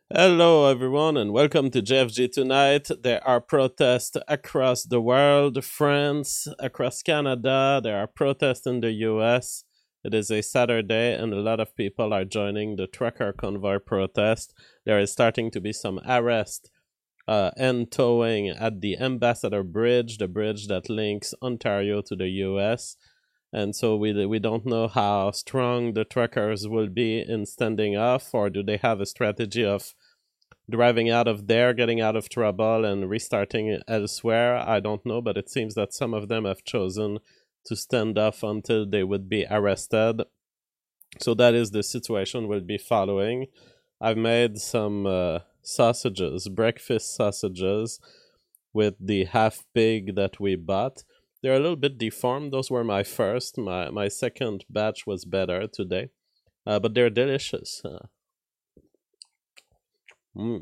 Hello, everyone, and welcome to JFG Tonight. There are protests across the world, France, across Canada. There are protests in the US. It is a Saturday, and a lot of people are joining the trucker convoy protest. There is starting to be some arrest and towing at the Ambassador Bridge, the bridge that links Ontario to the US. And so we don't know how strong the truckers will be in standing off, or do they have a strategy of driving out of there, getting out of trouble, and restarting elsewhere? I don't know, but it seems that some of them have chosen to stand off until they would be arrested. So that is the situation we'll be following. I've made some sausages, breakfast sausages, with the half pig that we bought. They're a little bit deformed. Those were my first. My second batch was better today, but they're delicious. Mm.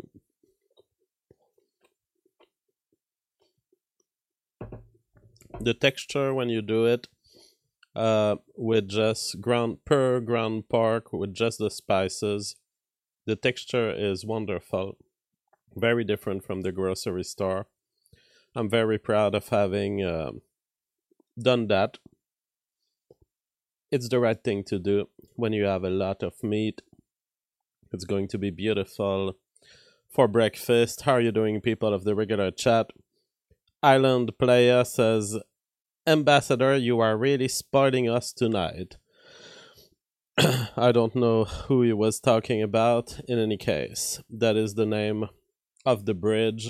The texture when you do it with just ground pork with just the spices, the texture is wonderful. Very different from the grocery store. I'm very proud of having done that. It's the right thing to do when you have a lot of meat. It's going to be beautiful for breakfast. How are you doing, people of the regular chat? Island Playa says, Ambassador, you are really spoiling us tonight. I don't know who he was talking about. In any case, that is the name of the bridge.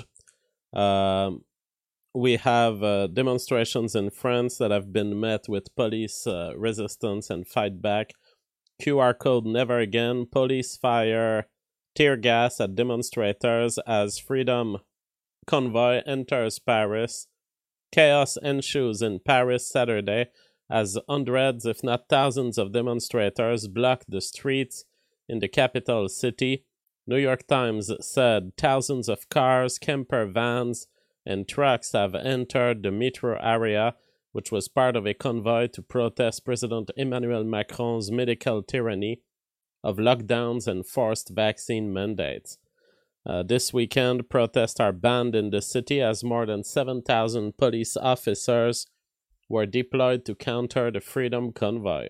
We have demonstrations in France that have been met with police resistance and fight back. QR code never again. Police fire tear gas at demonstrators as Freedom Convoy enters Paris. Chaos ensues in Paris Saturday as hundreds, if not thousands, of demonstrators block the streets in the capital city. New York Times said thousands of cars, camper vans, and trucks have entered the metro area, which was part of a convoy to protest President Emmanuel Macron's medical tyranny of lockdowns and forced vaccine mandates. This weekend, protests are banned in the city as more than 7,000 police officers were deployed to counter the Freedom Convoy.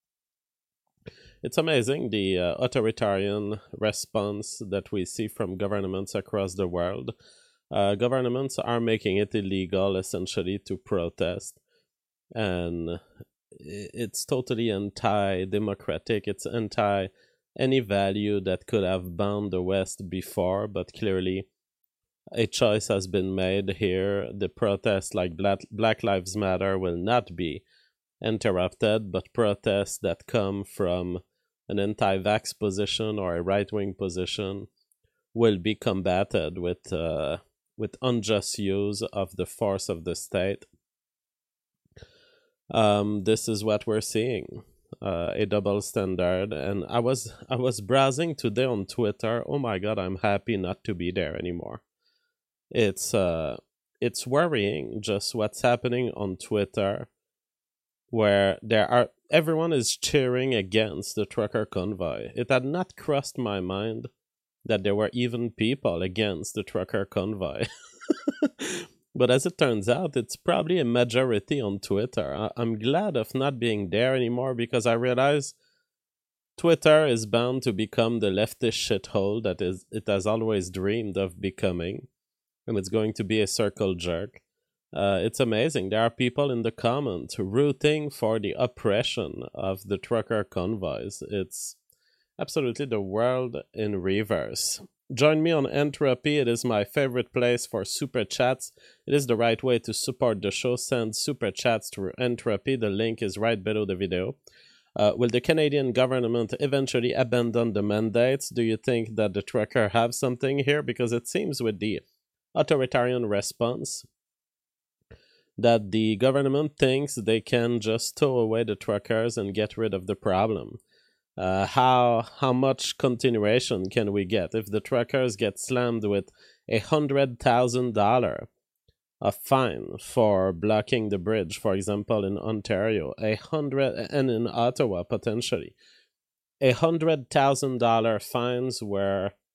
It's amazing the authoritarian response that we see from governments across the world. Governments are making it illegal, essentially, to protest. And it's totally anti-democratic. It's anti any value that could have bound the West before, but clearly a choice has been made here. The protests like Black Lives Matter will not be interrupted, but protests that come from an anti-vax position or a right-wing position will be combated with unjust use of the force of the state. This is what we're seeing. A double standard. And I was browsing today on Twitter. Oh my god, I'm happy not to be there anymore. It's worrying just what's happening on Twitter, where everyone is cheering against the trucker convoy. It had not crossed my mind that there were even people against the trucker convoy. But as it turns out, it's probably a majority on Twitter. I'm glad of not being there anymore because I realize Twitter is bound to become the leftist shithole that it has always dreamed of becoming, and it's going to be a circle jerk. It's amazing. There are people in the comments rooting for the oppression of the trucker convoys. It's absolutely the world in reverse. Join me on Entropy. It is my favorite place for super chats. It is the right way to support the show. Send super chats through Entropy. The link is right below the video. Will the Canadian government eventually abandon the mandates? Do you think that the trucker have something here? Because it seems with the authoritarian response that the government thinks they can just tow away the truckers and get rid of the problem. How much continuation can we get if the truckers get slammed with $100,000 a fine for blocking the bridge, for example, in Ontario, and in Ottawa potentially, $100,000 fines where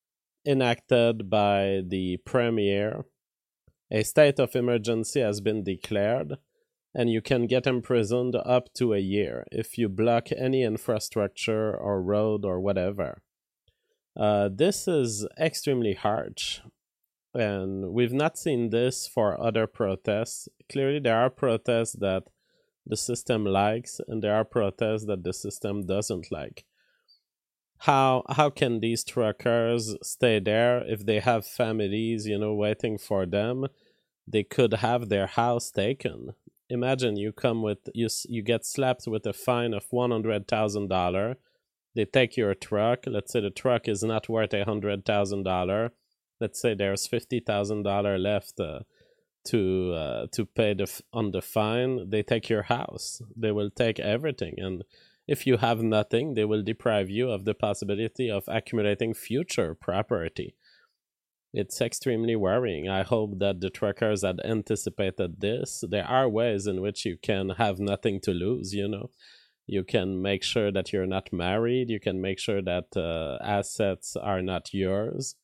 enacted by the premier. A state of emergency has been declared, and you can get imprisoned up to a year if you block any infrastructure or road or whatever. This is extremely harsh, and we've not seen this for other protests. Clearly, there are protests that the system likes, and there are protests that the system doesn't like. How can these truckers stay there if they have families, waiting for them? They could have their house taken. Imagine you come with you get slapped with a fine of $100,000. They take your truck. Let's say the truck is not worth $100,000. Let's say there's $50,000 left to pay on the fine. They take your house. They will take everything, and if you have nothing, they will deprive you of the possibility of accumulating future property. It's extremely worrying. I hope that the truckers had anticipated this. There are ways in which you can have nothing to lose, You can make sure that you're not married. You can make sure that assets are not yours.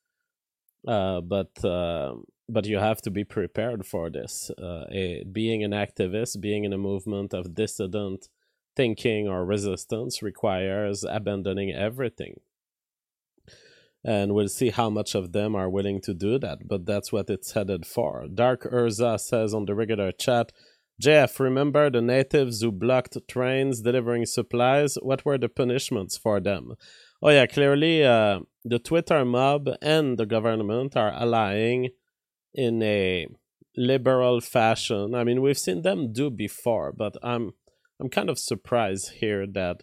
But you have to be prepared for this. Being an activist, being in a movement of dissident thinking or resistance requires abandoning everything. And we'll see how much of them are willing to do that, but that's what it's headed for. Dark Urza says on the regular chat, JF, remember the natives who blocked trains delivering supplies? What were the punishments for them? Oh yeah, clearly the Twitter mob and the government are allying in a liberal fashion. I mean, we've seen them do before, but I'm kind of surprised here that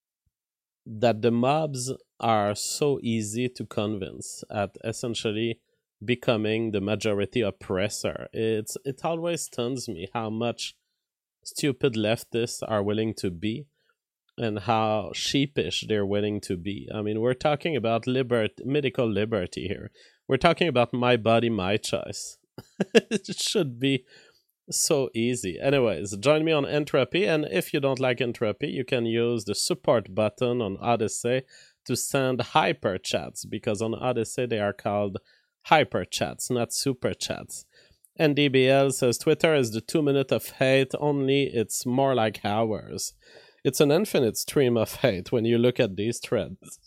the mobs are so easy to convince at essentially becoming the majority oppressor. It always stuns me how much stupid leftists are willing to be and how sheepish they're willing to be. I mean, we're talking about medical liberty here. We're talking about my body, my choice. It should be so easy. Anyways, join me on Entropy, and if you don't like Entropy, you can use the support button on Odyssey to send hyper chats, because on Odyssey they are called hyper chats, not super chats. NDBL says Twitter is the 2 minute of hate, only it's more like hours. It's an infinite stream of hate when you look at these threads.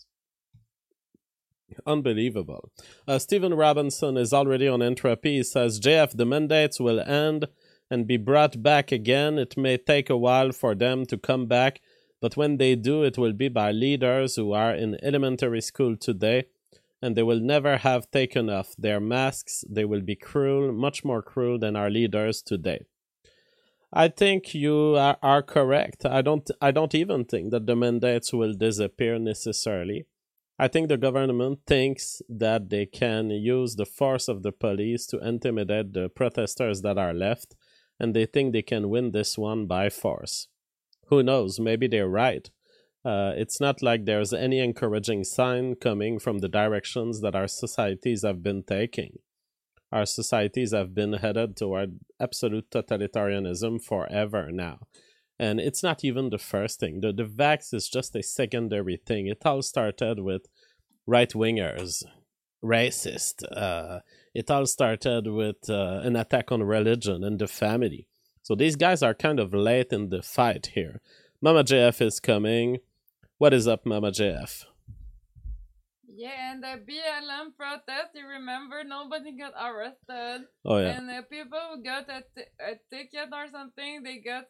Unbelievable. Stephen Robinson is already on Entropy. He says, JF, the mandates will end and be brought back again. It may take a while for them to come back, but when they do, it will be by leaders who are in elementary school today, and they will never have taken off their masks. They will be cruel, much more cruel than our leaders today. I think you are correct. I don't even think that the mandates will disappear necessarily. I think the government thinks that they can use the force of the police to intimidate the protesters that are left, and they think they can win this one by force. Who knows? Maybe they're right. It's not like there's any encouraging sign coming from the directions that our societies have been taking. Our societies have been headed toward absolute totalitarianism forever now. And it's not even the first thing. The vax is just a secondary thing. It all started with right-wingers, racist. It all started with an attack on religion and the family. So these guys are kind of late in the fight here. Mama JF is coming. What is up, Mama JF? Yeah, and the BLM protest, you remember, nobody got arrested. Oh, yeah. And people who got a ticket or something, they got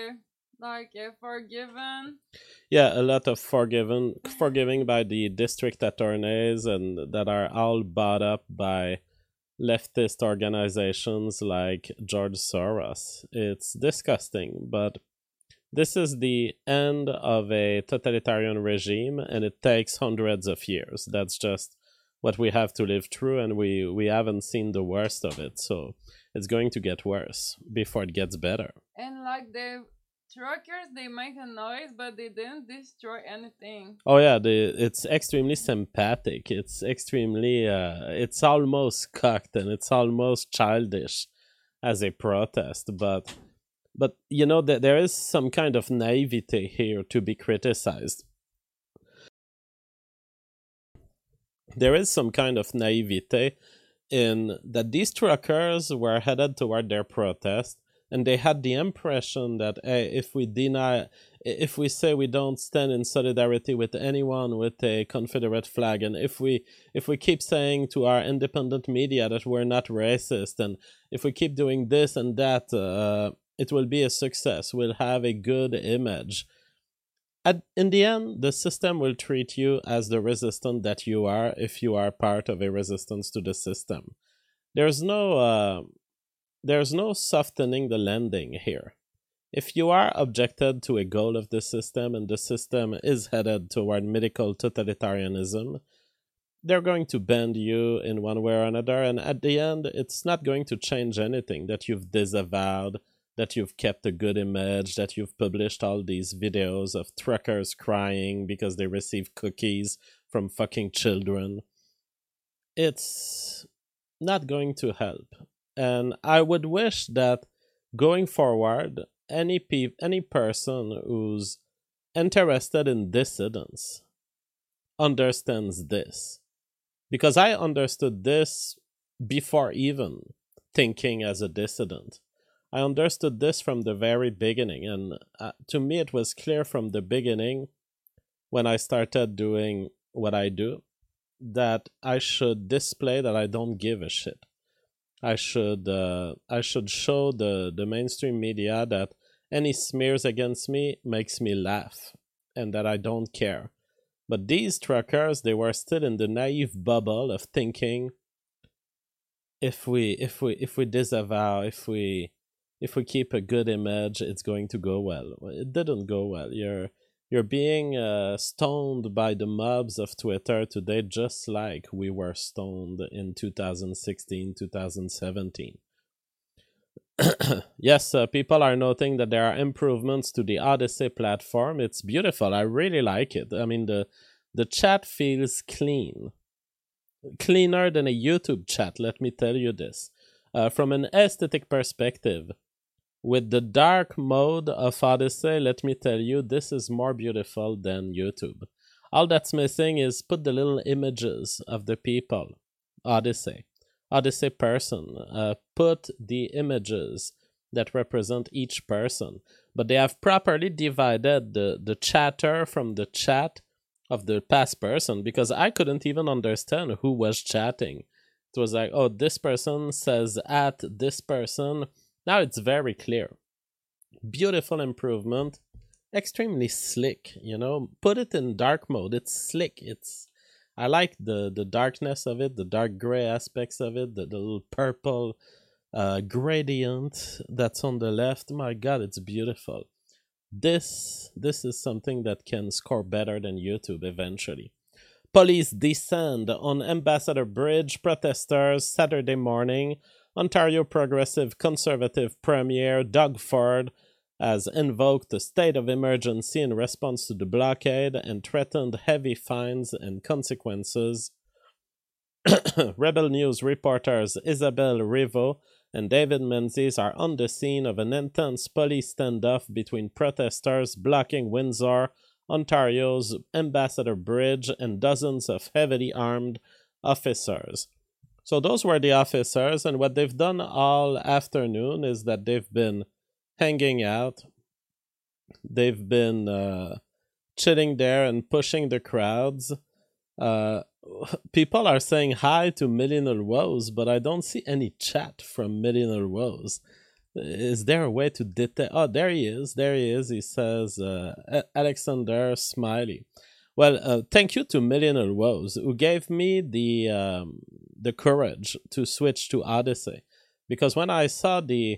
forgiven. Yeah, a lot of forgiving by the district attorneys, and that are all bought up by leftist organizations like George Soros. It's disgusting, but this is the end of a totalitarian regime, and it takes hundreds of years. That's just what we have to live through, and we haven't seen the worst of it, so it's going to get worse before it gets better. And like the truckers, they make a noise, but they didn't destroy anything. Oh yeah, it's extremely sympathetic. It's extremely, it's almost cocked and it's almost childish as a protest, but that there is some kind of naivety here to be criticized. there is some kind of naivete in that these truckers were headed toward their protest, and they had the impression that, hey, if we say we don't stand in solidarity with anyone with a Confederate flag, and if we keep saying to our independent media that we're not racist, and if we keep doing this and that, it will be a success. We'll have a good image. In the end, the system will treat you as the resistant that you are if you are part of a resistance to the system. There's no softening the landing here. If you are objected to a goal of the system and the system is headed toward medical totalitarianism, they're going to bend you in one way or another, and at the end, it's not going to change anything that you've disavowed, that you've kept a good image, that you've published all these videos of truckers crying because they receive cookies from fucking children. It's not going to help. And I would wish that going forward, any person who's interested in dissidence understands this. Because I understood this before even thinking as a dissident. I understood this from the very beginning, and to me it was clear from the beginning, when I started doing what I do, that I should display that I don't give a shit. I should show the mainstream media that any smears against me makes me laugh, and that I don't care. But these truckers, they were still in the naive bubble of thinking, if we disavow, if we keep a good image, it's going to go well. It didn't go well. You're being stoned by the mobs of Twitter today, just like we were stoned in 2016, 2017. Yes, people are noting that there are improvements to the Odysee platform. It's beautiful. I really like it. I mean, the chat feels clean. Cleaner than a YouTube chat, let me tell you this. From an aesthetic perspective, with the dark mode of Odysee, let me tell you, this is more beautiful than YouTube. All that's missing is put the little images of the people. Odysee person. Put the images that represent each person. But they have properly divided the chatter from the chat of the past person, because I couldn't even understand who was chatting. It was like, oh, this person says at this person. Now it's very clear. Beautiful improvement. Extremely slick, Put it in dark mode. It's slick. I like the darkness of it, the dark gray aspects of it, the little purple gradient that's on the left. My God, it's beautiful. This is something that can score better than YouTube eventually. Police descend on Ambassador Bridge. Protesters Saturday morning. Ontario Progressive Conservative Premier Doug Ford has invoked a state of emergency in response to the blockade and threatened heavy fines and consequences. Rebel News reporters Isabel Rivo and David Menzies are on the scene of an intense police standoff between protesters blocking Windsor, Ontario's Ambassador Bridge, and dozens of heavily armed officers. So those were the officers, and what they've done all afternoon is that they've been hanging out. They've been chilling there and pushing the crowds. People are saying hi to Millennial Woes, but I don't see any chat from Millennial Woes. Is there a way to detect? Oh, there he is. There he is. He says, Alexander Smiley. Well, thank you to Millennial Woes, who gave me the courage to switch to Odysee, because when I saw the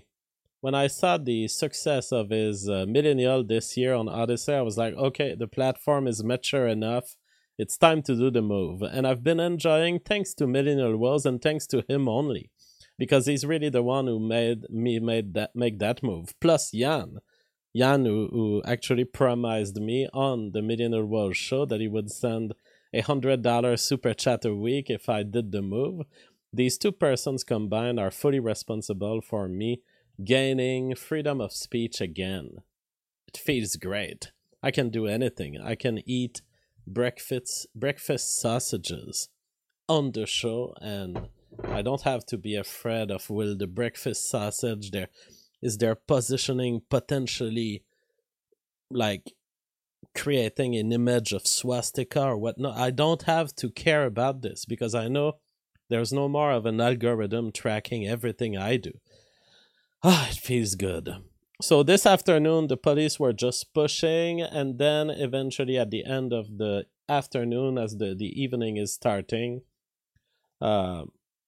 success of his Millennial this year on Odysee, I was like, okay, the platform is mature enough. It's time to do the move. And I've been enjoying, thanks to Millennial Woes and thanks to him only, because he's really the one who made me make that move. Plus Jan, who actually promised me on the Millennial Woes show that he would send $100 super chat a week if I did the move. These two persons combined are fully responsible for me gaining freedom of speech again. It feels great. I can do anything. I can eat breakfast sausages on the show, and I don't have to be afraid of will the breakfast sausage there is their positioning potentially like creating an image of swastika or whatnot. I don't have to care about this because I know there's no more of an algorithm tracking everything I do. Ah, it feels good. So this afternoon, the police were just pushing, and then eventually at the end of the afternoon, as the evening is starting, uh,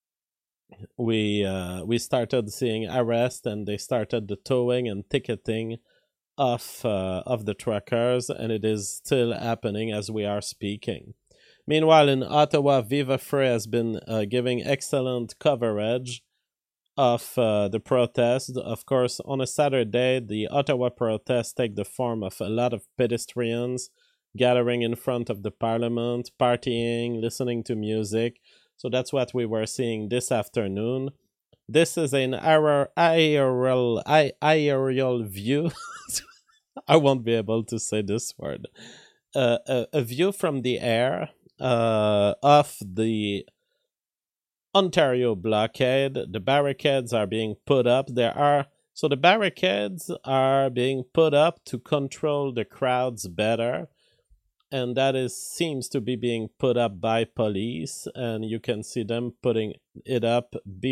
we started seeing arrests, and they started the towing and ticketing of the truckers, and it is still happening as we are speaking. Meanwhile, in Ottawa, Viva Free has been giving excellent coverage of the protest. Of course, on a Saturday, the Ottawa protests take the form of a lot of pedestrians gathering in front of the parliament, partying, listening to music. So that's what we were seeing this afternoon. This is an aerial view. I won't be able to say this word. A view from the air of the Ontario blockade. The barricades are being put up. So the barricades are being put up to control the crowds better, and that seems to be being put up by police, and you can see them putting it up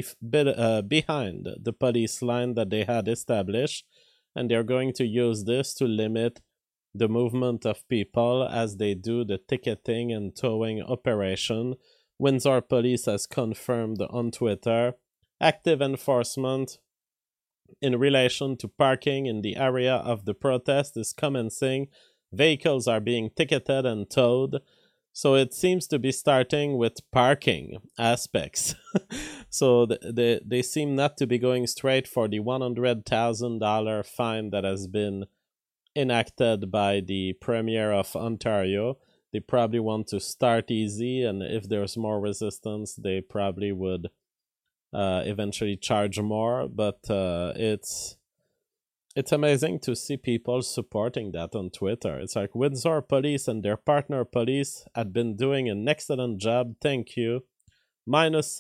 behind the police line that they had established, and they're going to use this to limit the movement of people as they do the ticketing and towing operation. Windsor Police has confirmed on Twitter active enforcement in relation to parking in the area of the protest is commencing. Vehicles are being ticketed and towed. So it seems to be starting with parking aspects. So they seem not to be going straight for the $100,000 fine that has been enacted by the Premier of Ontario. They probably want to start easy, and if there's more resistance, they probably would eventually charge more. But it's amazing to see people supporting that on Twitter. It's like Windsor Police and their partner police had been doing an excellent job. Thank you. minus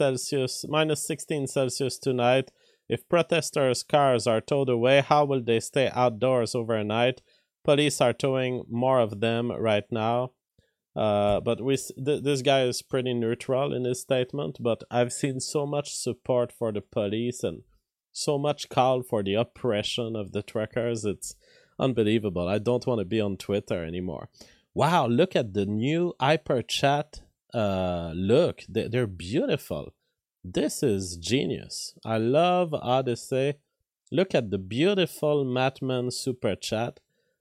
16 Celsius tonight. If protesters' cars are towed away, how will they stay outdoors overnight? Police are towing more of them right now. But this guy is pretty neutral in his statement, but I've seen so much support for the police and so much call for the oppression of the truckers. It's unbelievable. I don't want to be on Twitter anymore. Wow, look at the new Hyper Chat. Look, they're beautiful. This is genius. I love Odyssey. Look at the beautiful Matman Super Chat.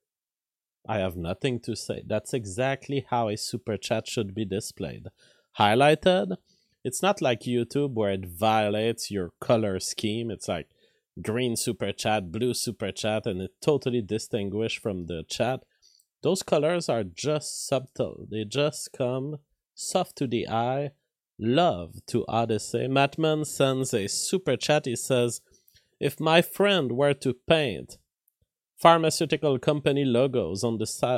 I have nothing to say. That's exactly how a super chat should be displayed. Highlighted. It's not like YouTube where it violates your color scheme. It's like green super chat, blue super chat, and it totally distinguished from the chat. Those colors are just subtle. They just come soft to the eye. Love to Odyssey. Matman sends a super chat. He says, if my friend were to paint pharmaceutical company logos on the side.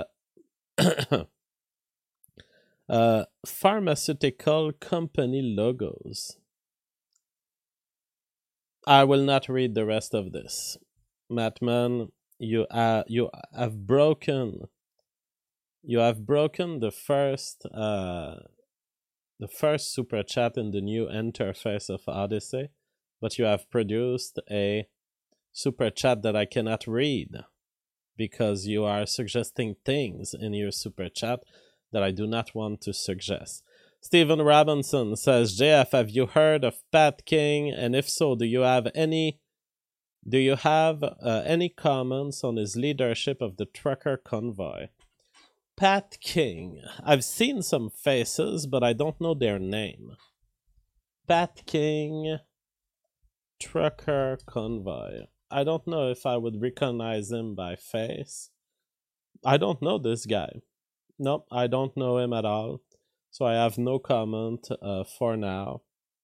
Pharmaceutical company logos. I will not read the rest of this. Matman, you have broken the first super chat in the new interface of Odyssey, but you have produced a super chat that I cannot read because you are suggesting things in your super chat that I do not want to suggest. Stephen Robinson says, JF, have you heard of Pat King? And if so, do you have any comments on his leadership of the trucker convoy? Pat King. I've seen some faces, but I don't know their name. Pat King, trucker convoy. I don't know if I would recognize him by face. I don't know this guy. Nope, I don't know him at all. So I have no comment for now.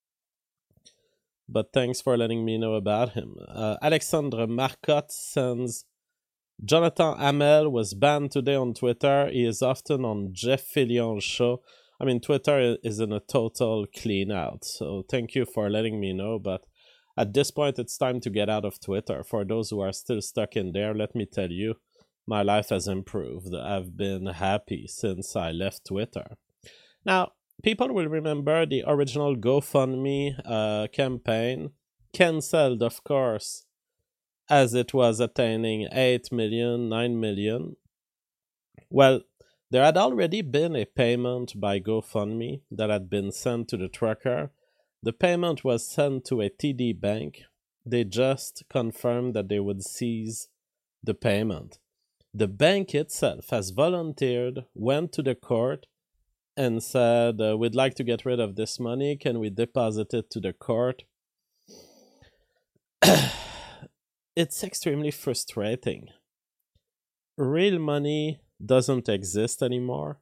But thanks for letting me know about him. Alexandre Marcotte sends, Jonathan Hamel was banned today on Twitter. He is often on Jeff Fillion's show. I mean, Twitter is in a total clean out. So thank you for letting me know. But at this point, it's time to get out of Twitter. For those who are still stuck in there, let me tell you, my life has improved. I've been happy since I left Twitter. Now, people will remember the original GoFundMe campaign, cancelled, of course, as it was attaining 8 million, 9 million. Well, there had already been a payment by GoFundMe that had been sent to the trucker. The payment was sent to a TD bank. They just confirmed that they would seize the payment. The bank itself has volunteered, went to the court, and said, we'd like to get rid of this money. Can we deposit it to the court? It's extremely frustrating. Real money doesn't exist anymore.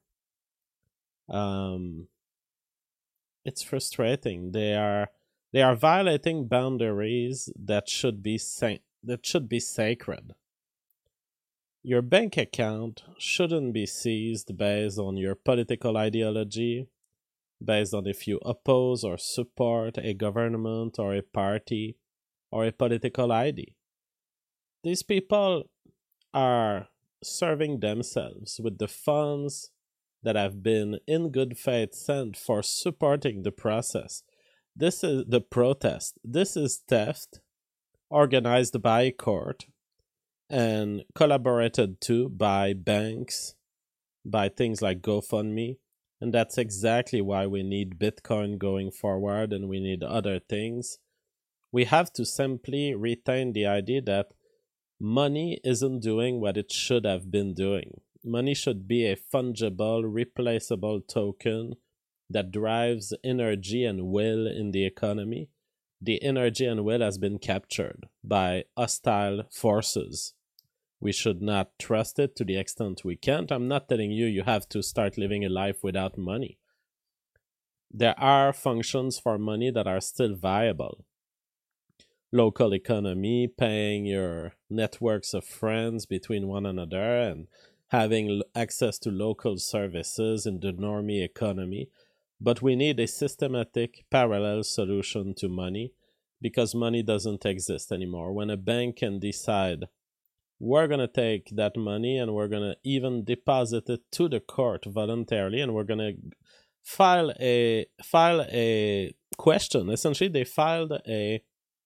It's frustrating. They are violating boundaries that should be sacred. Your bank account shouldn't be seized based on your political ideology, based on if you oppose or support a government or a party or a political ID. These people are serving themselves with the funds that have been in good faith sent for supporting the process. This is the protest. This is theft organized by a court and collaborated to by banks, by things like GoFundMe. And that's exactly why we need Bitcoin going forward and we need other things. We have to simply retain the idea that money isn't doing what it should have been doing. Money should be a fungible, replaceable token that drives energy and will in the economy. The energy and will has been captured by hostile forces. We should not trust it to the extent we can't. I'm not telling you you have to start living a life without money. There are functions for money that are still viable. Local economy, paying your networks of friends between one another, and having access to local services in the normie economy. But we need a systematic, parallel solution to money because money doesn't exist anymore. When a bank can decide, we're going to take that money and we're going to even deposit it to the court voluntarily, and we're going to file a question. Essentially, they filed a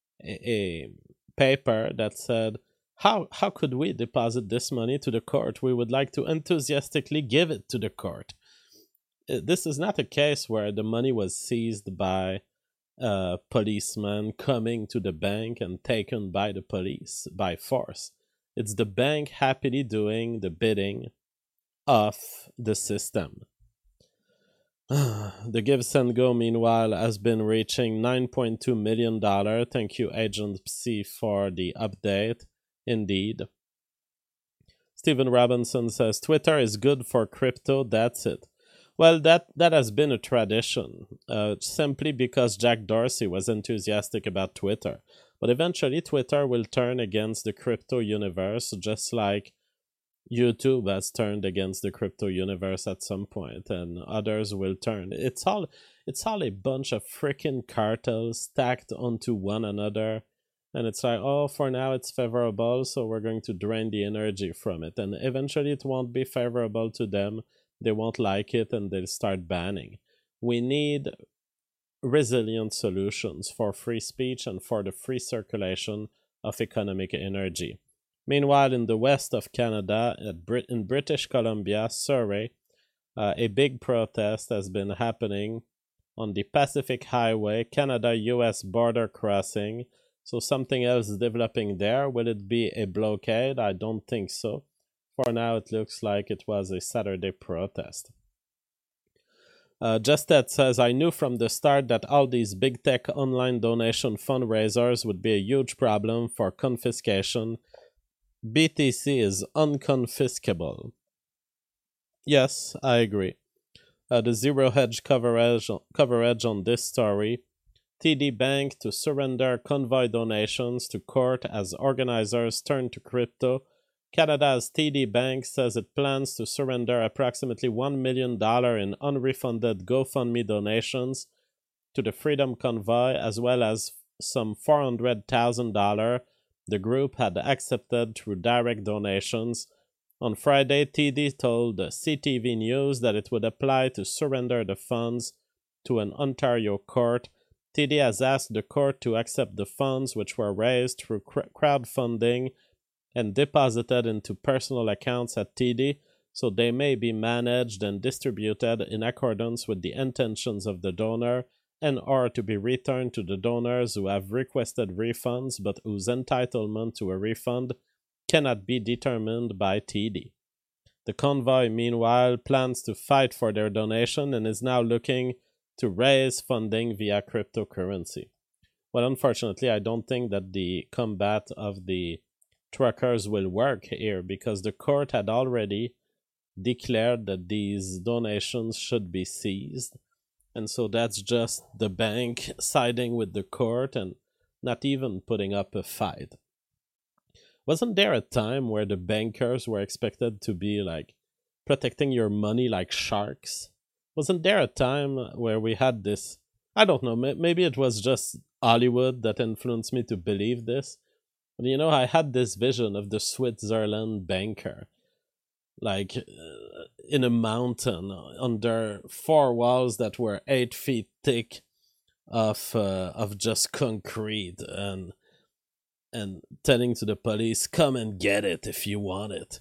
paper that said, how could we deposit this money to the court? We would like to enthusiastically give it to the court. This is not a case where the money was seized by policemen coming to the bank and taken by the police by force. It's the bank happily doing the bidding of the system. The Give Send Go, meanwhile, has been reaching $9.2 million. Thank you, Agent Psi, for the update. Indeed. Stephen Robinson says, Twitter is good for crypto, that's it. Well, that has been a tradition, simply because Jack Dorsey was enthusiastic about Twitter. But eventually, Twitter will turn against the crypto universe, just like YouTube has turned against the crypto universe at some point, and others will turn. It's all a bunch of freaking cartels stacked onto one another, and it's like, oh, for now it's favorable, so we're going to drain the energy from it, and eventually it won't be favorable to them. They won't like it, and they'll start banning. We need resilient solutions for free speech and for the free circulation of economic energy. Meanwhile, in the west of Canada, in British Columbia, Surrey, a big protest has been happening on the Pacific Highway, Canada-US border crossing. So something else is developing there. Will it be a blockade? I don't think so. For now, it looks like it was a Saturday protest. Justet says, I knew from the start that all these big tech online donation fundraisers would be a huge problem for confiscation. BTC is unconfiscable. Yes, I agree. The zero hedge coverage on this story. TD Bank to surrender convoy donations to court as organizers turn to crypto Canada's TD Bank says it plans to surrender approximately $1 million in unrefunded GoFundMe donations to the Freedom Convoy, as well as some $400,000 the group had accepted through direct donations. On Friday, TD told CTV News that it would apply to surrender the funds to an Ontario court. TD has asked the court to accept the funds, which were raised through crowdfunding and deposited into personal accounts at TD, so they may be managed and distributed in accordance with the intentions of the donor and are to be returned to the donors who have requested refunds but whose entitlement to a refund cannot be determined by TD. The convoy, meanwhile, plans to fight for their donation and is now looking to raise funding via cryptocurrency. Well, unfortunately, I don't think that the combat of the truckers will work here because the court had already declared that these donations should be seized. And so that's just the bank siding with the court and not even putting up a fight. Wasn't there a time where the bankers were expected to be like protecting your money like sharks? Wasn't there a time where we had this? I don't know, maybe it was just Hollywood that influenced me to believe this. But I had this vision of the Switzerland banker, like in a mountain under four walls that were 8 feet thick of just concrete and telling to the police, come and get it if you want it.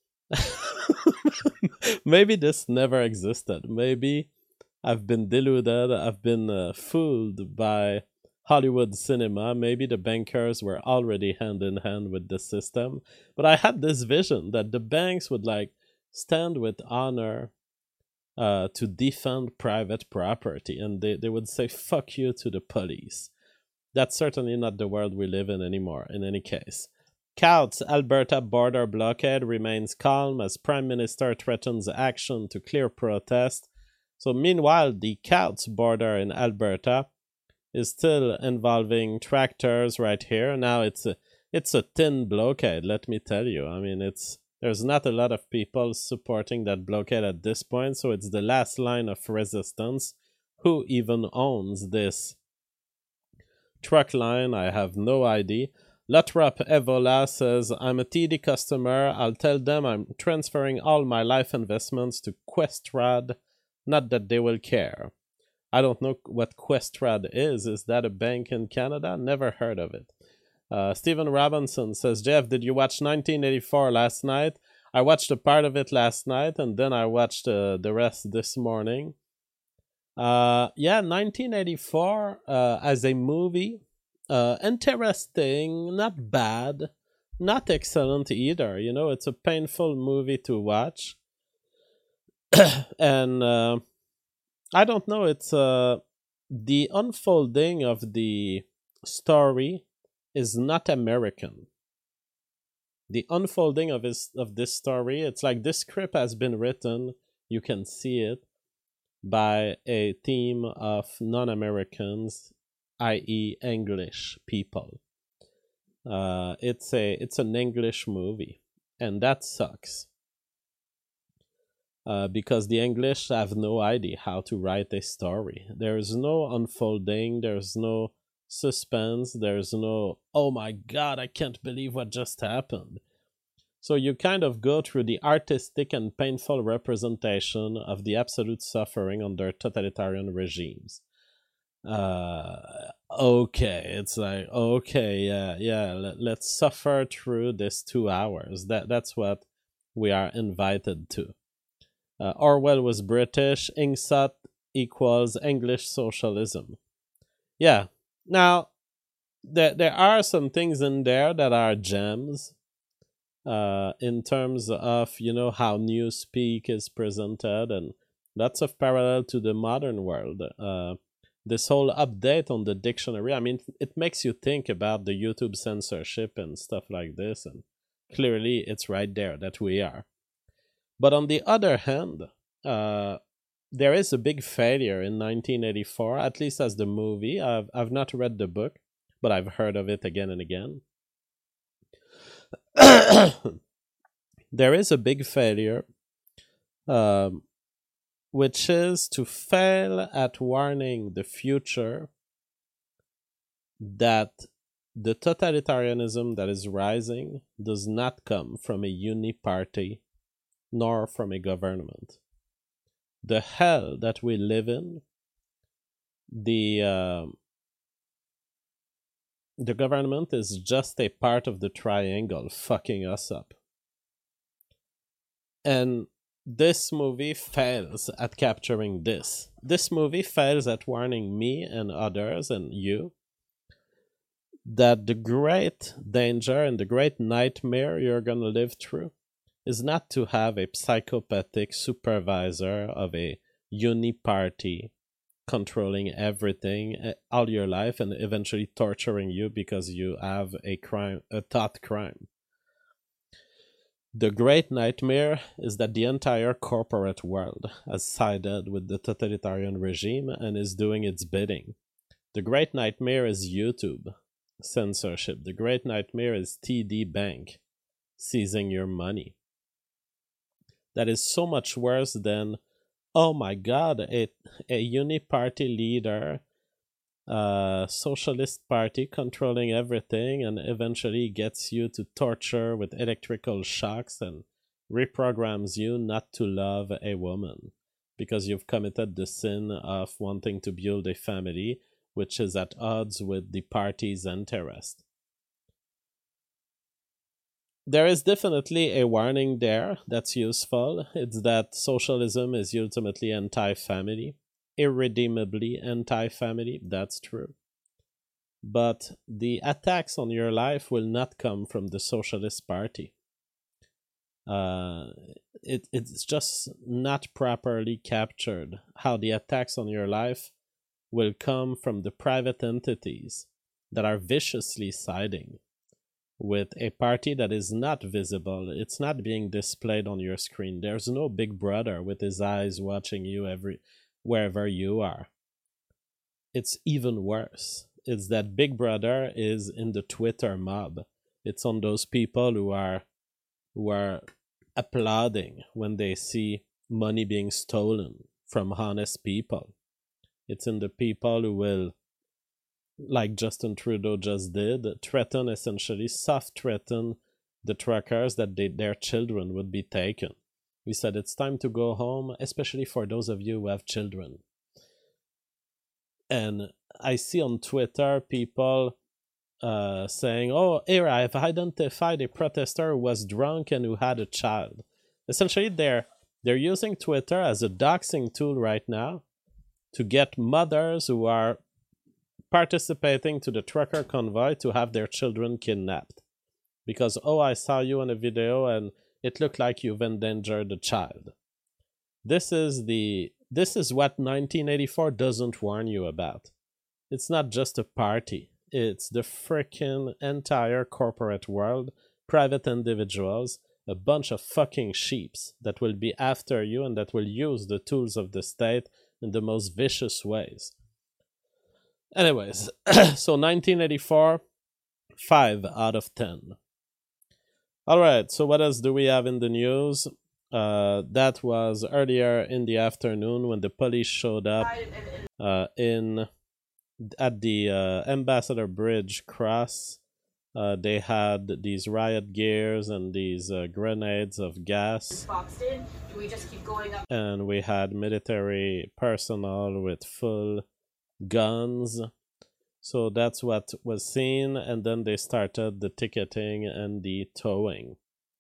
Maybe this never existed. Maybe I've been deluded. I've been fooled by Hollywood cinema. Maybe the bankers were already hand in hand with the system. But I had this vision that the banks would like stand with honor to defend private property, and they would say fuck you to the police. That's certainly not the world we live in anymore, in any case. Coutts' Alberta border blockade remains calm as Prime Minister threatens action to clear protest. So meanwhile, the Coutts border in Alberta is still involving tractors right here. Now it's a thin blockade, let me tell you. I mean, there's not a lot of people supporting that blockade at this point, so it's the last line of resistance. Who even owns this truck line? I have no idea. Lothrop Evola says, I'm a TD customer. I'll tell them I'm transferring all my life investments to Questrad. Not that they will care. I don't know what Questrad is. Is that a bank in Canada? Never heard of it. Stephen Robinson says, Jeff, did you watch 1984 last night? I watched a part of it last night, and then I watched the rest this morning. 1984 as a movie, interesting, not bad, not excellent either. It's a painful movie to watch. And I don't know, it's the unfolding of the story is not American. The unfolding of this story, it's like this script has been written, you can see it, by a team of non-Americans, i.e. English people. It's an English movie, and that sucks. Because the English have no idea how to write a story. There's no unfolding, there's no suspense, there's no, oh my god, I can't believe what just happened. So you kind of go through the artistic and painful representation of the absolute suffering under totalitarian regimes. Okay, it's like, okay, yeah, let's suffer through this 2 hours. That's what we are invited to. Orwell was British, Ingsut equals English socialism. Yeah, now, there are some things in there that are gems. In terms of how newspeak is presented, and lots of parallel to the modern world. This whole update on the dictionary, I mean, it makes you think about the YouTube censorship and stuff like this, and clearly it's right there that we are. But on the other hand, there is a big failure in 1984, at least as the movie. I've not read the book, but I've heard of it again and again. there is a big failure, um, which is to fail at warning the future that the totalitarianism that is rising does not come from a uniparty nor from a government. The hell that we live in, the government is just a part of the triangle fucking us up. And this movie fails at capturing this. This movie fails at warning me and others and you that the great danger and the great nightmare you're going to live through is not to have a psychopathic supervisor of a uniparty controlling everything all your life and eventually torturing you because you have a thought crime. The great nightmare is that the entire corporate world has sided with the totalitarian regime and is doing its bidding. The great nightmare is YouTube censorship. The great nightmare is TD Bank seizing your money. That is so much worse than, oh my god, a uniparty leader, socialist party controlling everything and eventually gets you to torture with electrical shocks and reprograms you not to love a woman because you've committed the sin of wanting to build a family which is at odds with the party's interest. There is definitely a warning there that's useful. It's that socialism is ultimately anti-family, irredeemably anti-family, that's true. But the attacks on your life will not come from the Socialist Party. It's just not properly captured how the attacks on your life will come from the private entities that are viciously siding with a party that is not visible. It's not being displayed on your screen. There's no big brother with his eyes watching you wherever you are. It's even worse. It's that big brother is in the Twitter mob. It's on those people who are applauding when they see money being stolen from honest people. It's in the people who will, like Justin Trudeau just did, soft threaten the truckers that their children would be taken. We said it's time to go home, especially for those of you who have children. And I see on Twitter people saying, oh, here, I've identified a protester who was drunk and who had a child. Essentially, they're using Twitter as a doxing tool right now to get mothers who are participating to the trucker convoy to have their children kidnapped. Because, oh, I saw you in a video and it looked like you've endangered a child. This is what 1984 doesn't warn you about. It's not just a party. It's the frickin' entire corporate world, private individuals, a bunch of fucking sheeps that will be after you and that will use the tools of the state in the most vicious ways. Anyways, so 1984, 5 out of 10. Alright, so what else do we have in the news? That was earlier in the afternoon when the police showed up at the Ambassador Bridge cross. They had these riot gears and these grenades of gas. And we had military personnel with full guns. So that's what was seen, and then they started the ticketing and the towing.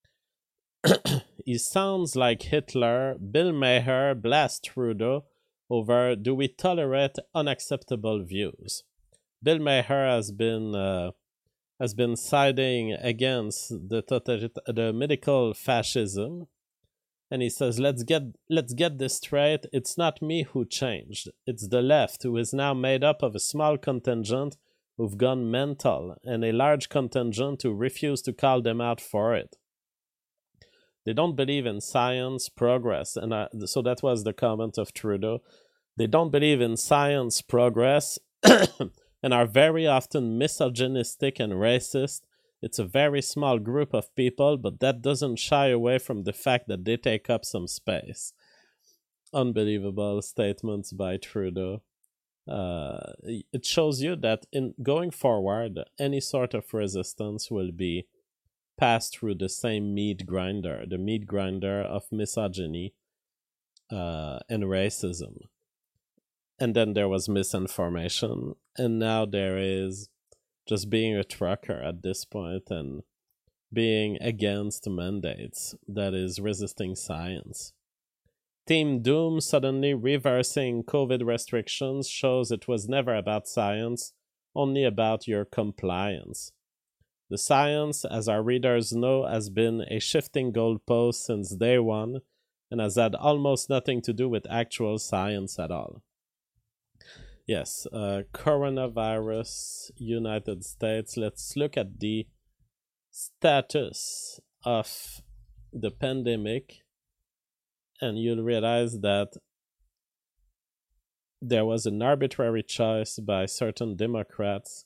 He sounds like Hitler. Bill Maher blasts Trudeau over, do we tolerate unacceptable views? Bill Maher has been siding against the medical fascism, and he says, let's get this straight. It's not me who changed. It's the left, who is now made up of a small contingent who've gone mental and a large contingent who refuse to call them out for it. They don't believe in science, progress, and so that was the comment of Trudeau. They don't believe in science, progress, and are very often misogynistic and racist, It's a very small group of people, but that doesn't shy away from the fact that they take up some space. Unbelievable statements by Trudeau. It shows you that in going forward, any sort of resistance will be passed through the same the meat grinder of misogyny and racism. And then there was misinformation, and now there is just being a trucker at this point and being against mandates, that is resisting science. Team Doom suddenly reversing COVID restrictions shows it was never about science, only about your compliance. The science, as our readers know, has been a shifting goalpost since day one and has had almost nothing to do with actual science at all. Yes, coronavirus, United States. Let's look at the status of the pandemic, and you'll realize that there was an arbitrary choice by certain Democrats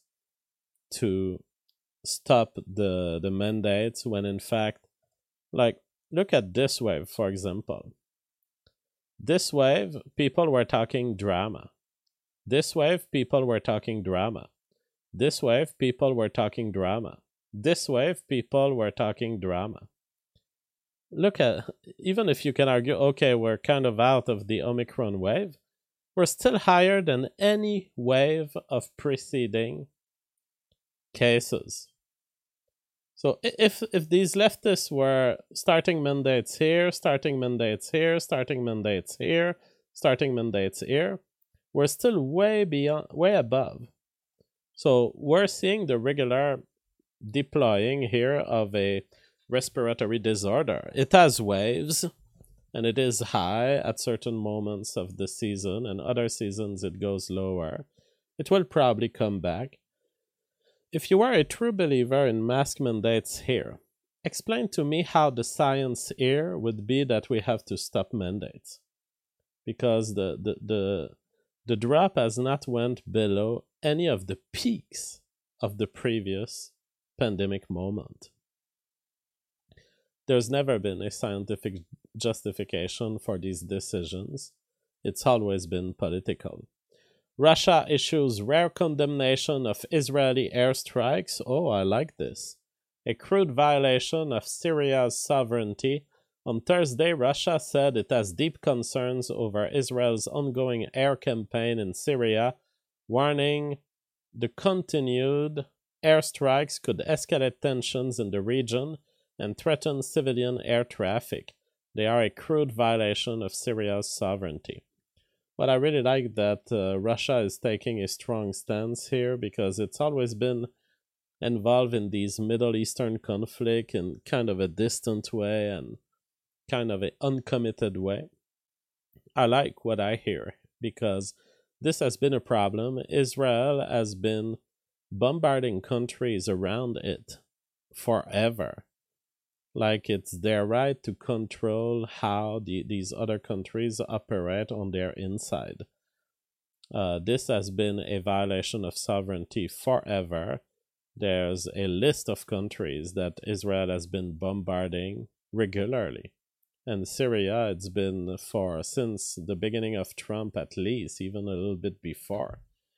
to stop the mandates when in fact, like, look at this wave, for example. This wave, people were talking drama. This wave, people were talking drama. This wave, people were talking drama. This wave, people were talking drama. Look at, even if you can argue, okay, we're kind of out of the Omicron wave, we're still higher than any wave of preceding cases. So if these leftists were starting mandates here, starting mandates here, starting mandates here, starting mandates here, we're still way above. So we're seeing the regular deploying here of a respiratory disorder. It has waves, and it is high at certain moments of the season, and other seasons it goes lower. It will probably come back. If you are a true believer in mask mandates here, explain to me how the science here would be that we have to stop mandates. Because the drop has not went below any of the peaks of the previous pandemic moment. There's never been a scientific justification for these decisions. It's always been political. Russia issues rare condemnation of Israeli airstrikes. Oh, I like this. A crude violation of Syria's sovereignty. On Thursday, Russia said it has deep concerns over Israel's ongoing air campaign in Syria, warning the continued airstrikes could escalate tensions in the region and threaten civilian air traffic. They are a crude violation of Syria's sovereignty. But I really like that Russia is taking a strong stance here, because it's always been involved in these Middle Eastern conflict in kind of a distant way and kind of an uncommitted way. I like what I hear, because this has been a problem. Israel has been bombarding countries around it forever. Like it's their right to control how these other countries operate on their inside. This has been a violation of sovereignty forever. There's a list of countries that Israel has been bombarding regularly. And Syria, it's been since the beginning of Trump at least, even a little bit before.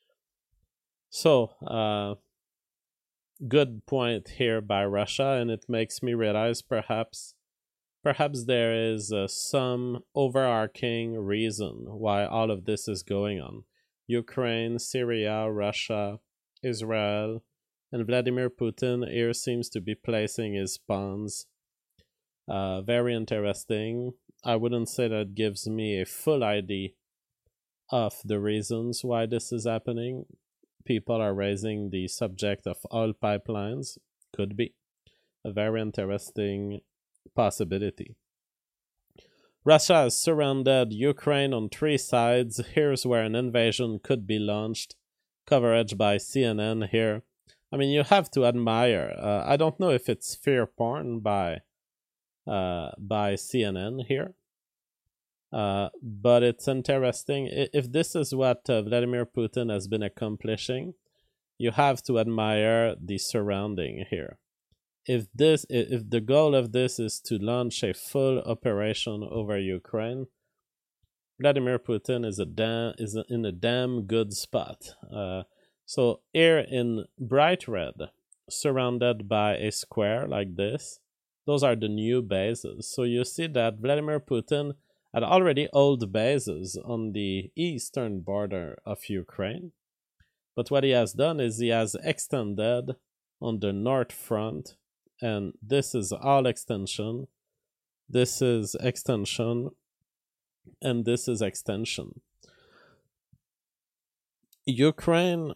So, good point here by Russia, and it makes me realize perhaps there is some overarching reason why all of this is going on. Ukraine, Syria, Russia, Israel, and Vladimir Putin here seems to be placing his pawns. Very interesting. I wouldn't say that gives me a full idea of the reasons why this is happening. People are raising the subject of oil pipelines. Could be a very interesting possibility. Russia has surrounded Ukraine on 3 sides. Here's where an invasion could be launched. Coverage by CNN here. I mean, you have to admire. I don't know if it's fear porn by CNN here. But it's interesting. If this is what Vladimir Putin has been accomplishing, you have to admire the surrounding here. if the goal of this is to launch a full operation over Ukraine, Vladimir Putin is in a damn good spot. So here in bright red, surrounded by a square like this, those are the new bases. So you see that Vladimir Putin had already old bases on the eastern border of Ukraine. But what he has done is he has extended on the north front, and this is all extension. This is extension, and this is extension. Ukraine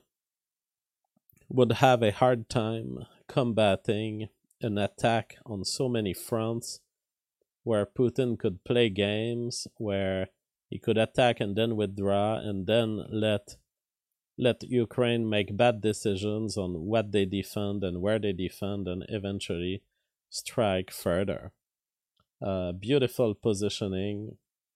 would have a hard time combating an attack on so many fronts where Putin could play games, where he could attack and then withdraw and then let Ukraine make bad decisions on what they defend and where they defend and eventually strike further. Beautiful positioning.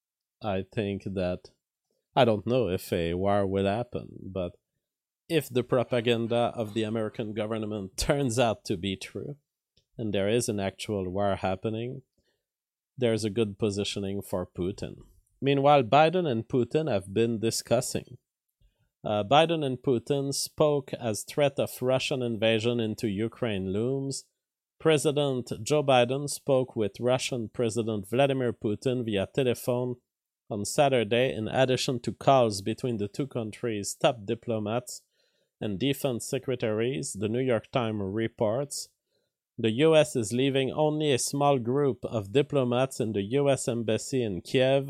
I think that I don't know if a war will happen, but if the propaganda of the American government turns out to be true, and there is an actual war happening, there's a good positioning for Putin. Meanwhile, Biden and Putin have been discussing. Biden and Putin spoke as threat of Russian invasion into Ukraine looms. President Joe Biden spoke with Russian President Vladimir Putin via telephone on Saturday, in addition to calls between the two countries' top diplomats and defense secretaries, the New York Times reports. The U.S. is leaving only a small group of diplomats in the U.S. Embassy in Kiev,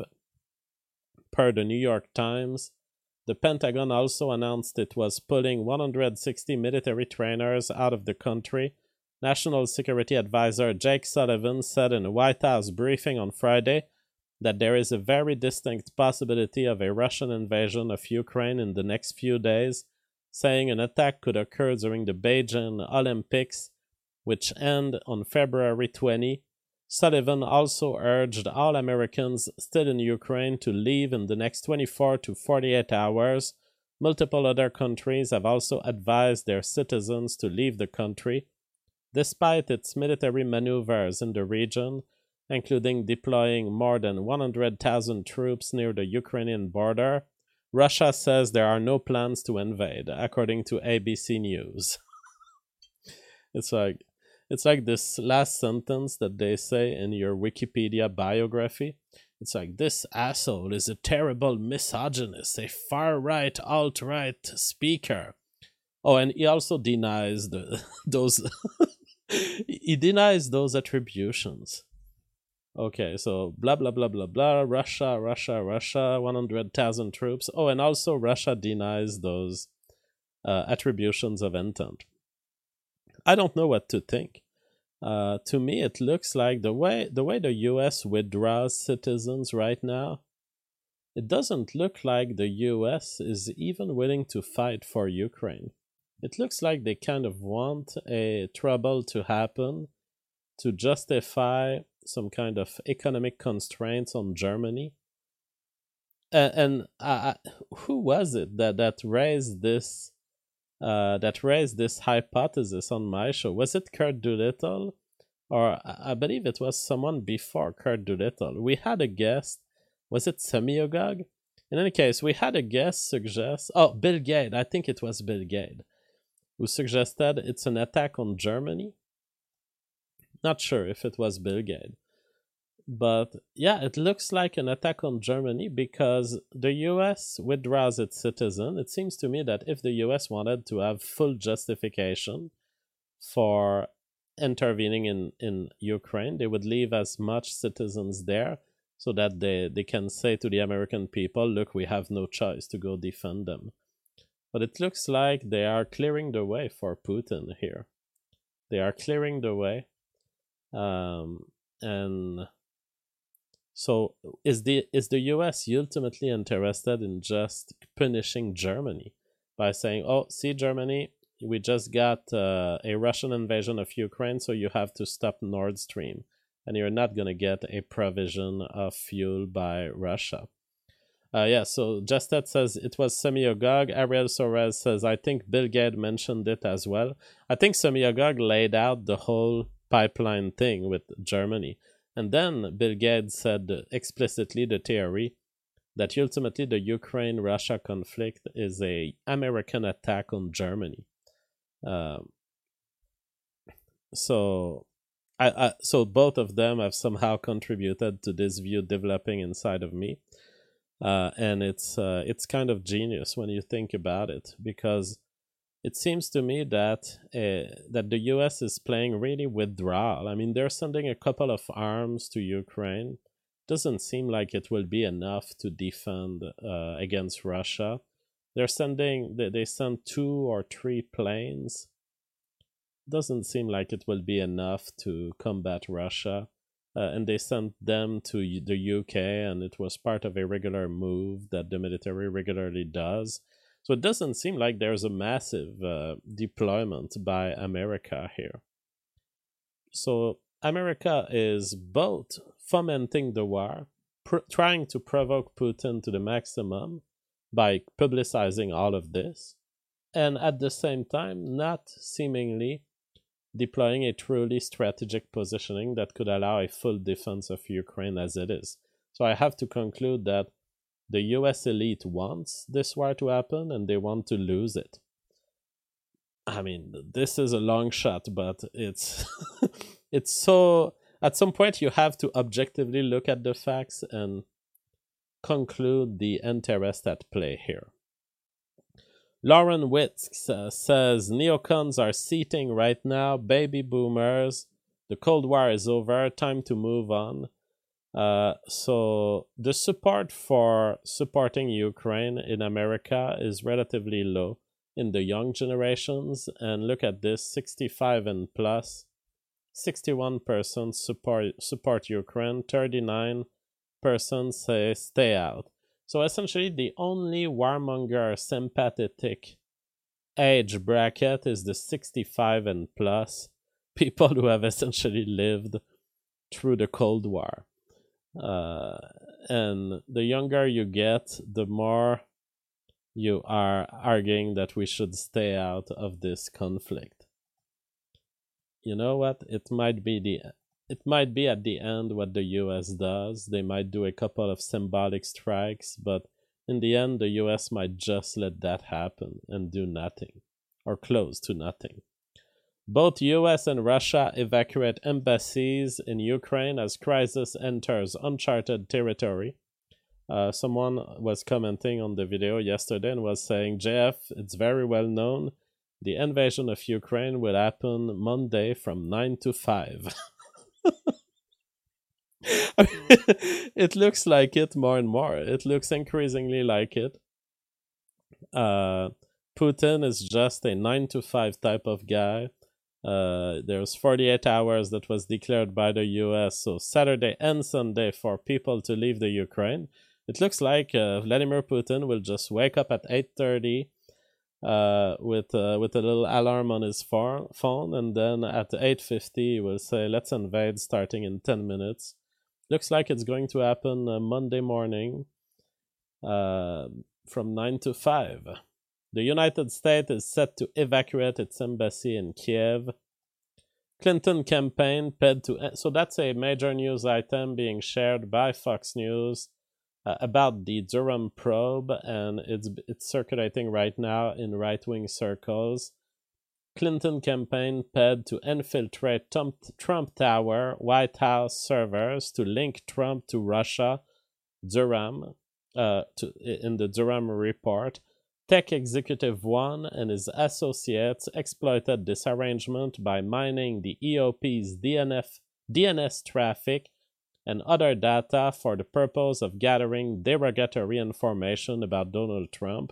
per the New York Times. The Pentagon also announced it was pulling 160 military trainers out of the country. National Security Advisor Jake Sullivan said in a White House briefing on Friday that there is a very distinct possibility of a Russian invasion of Ukraine in the next few days, saying an attack could occur during the Beijing Olympics, which end on February 20. Sullivan also urged all Americans still in Ukraine to leave in the next 24 to 48 hours. Multiple other countries have also advised their citizens to leave the country. Despite its military maneuvers in the region, including deploying more than 100,000 troops near the Ukrainian border, Russia says there are no plans to invade, according to ABC News. It's like this last sentence that they say in your Wikipedia biography. It's like, this asshole is a terrible misogynist, a far-right, alt-right speaker. Oh, and he also denies those he denies those attributions. Okay, so blah, blah, blah, blah, blah, Russia, 100,000 troops. Oh, and also Russia denies those attributions of intent. I don't know what to think. To me, it looks like the way the U.S. withdraws citizens right now, it doesn't look like the U.S. is even willing to fight for Ukraine. It looks like they kind of want a trouble to happen to justify some kind of economic constraints on Germany. And who was it that raised this? That raised this hypothesis on my show? Was it Kurt Doolittle? Or I believe it was someone before Kurt Doolittle. We had a guest. Was it Semyogag? In any case, we had a guest suggest... Oh, Bill Gates. I think it was Bill Gates who suggested it's an attack on Germany. Not sure if it was Bill Gates. But yeah, it looks like an attack on Germany because the US withdraws its citizen. It seems to me that if the US wanted to have full justification for intervening in Ukraine, they would leave as much citizens there so that they can say to the American people, look, we have no choice to go defend them. But it looks like they are clearing the way for Putin here. They are clearing the way. And so is the US ultimately interested in just punishing Germany by saying, oh, see, Germany, we just got a Russian invasion of Ukraine, so you have to stop Nord Stream, and you're not going to get a provision of fuel by Russia. So Justet says it was Semyogag. Ariel Soares says, I think Bill Gates mentioned it as well. I think Semyogag laid out the whole pipeline thing with Germany. And then Bill Gates said explicitly the theory that ultimately the Ukraine-Russia conflict is a American attack on Germany. Um, so, so both of them have somehow contributed to this view developing inside of me, and it's kind of genius when you think about it, because it seems to me that the U.S. is playing really withdrawal. I mean, they're sending a couple of arms to Ukraine. Doesn't seem like it will be enough to defend against Russia. They sent 2 or 3 planes. Doesn't seem like it will be enough to combat Russia. And they sent them to the UK, and it was part of a regular move that the military regularly does. So it doesn't seem like there's a massive deployment by America here. So America is both fomenting the war, trying to provoke Putin to the maximum by publicizing all of this, and at the same time not seemingly deploying a truly strategic positioning that could allow a full defense of Ukraine as it is. So I have to conclude that the US elite wants this war to happen, and they want to lose it. I mean, this is a long shot, but it's it's so, at some point you have to objectively look at the facts and conclude the interest at play here. Lauren Witz says neocons are seating right now, baby boomers. The Cold War is over, time to move on. So the support for supporting Ukraine in America is relatively low in the young generations. And look at this, 65 and plus, 61% support Ukraine, 39% say stay out. So essentially, the only warmonger sympathetic age bracket is the 65 and plus, people who have essentially lived through the Cold War. And the younger you get, the more you are arguing that we should stay out of this conflict. You know what? It might be at the end what the US does. They might do a couple of symbolic strikes, but in the end, the US might just let that happen and do nothing, or close to nothing. Both US and Russia evacuate embassies in Ukraine as crisis enters uncharted territory. Someone was commenting on the video yesterday and was saying, JF, it's very well known, the invasion of Ukraine will happen Monday from 9 to 5. It looks like it more and more. It looks increasingly like it. Putin is just a 9 to 5 type of guy. There's 48 hours that was declared by the US, so Saturday and Sunday for people to leave the Ukraine. It looks like Vladimir Putin will just wake up at 8:30 with a little alarm on his phone, and then at 8:50 he will say, let's invade starting in 10 minutes. Looks like it's going to happen Monday morning from 9 to 5. The United States is set to evacuate its embassy in Kiev. Clinton campaign paid to... So that's a major news item being shared by Fox News about the Durham probe, and it's circulating right now in right-wing circles. Clinton campaign paid to infiltrate Trump Tower White House servers to link Trump to Russia. Durham, in the Durham report, Tech Executive One and his associates exploited this arrangement by mining the EOP's DNS traffic and other data for the purpose of gathering derogatory information about Donald Trump.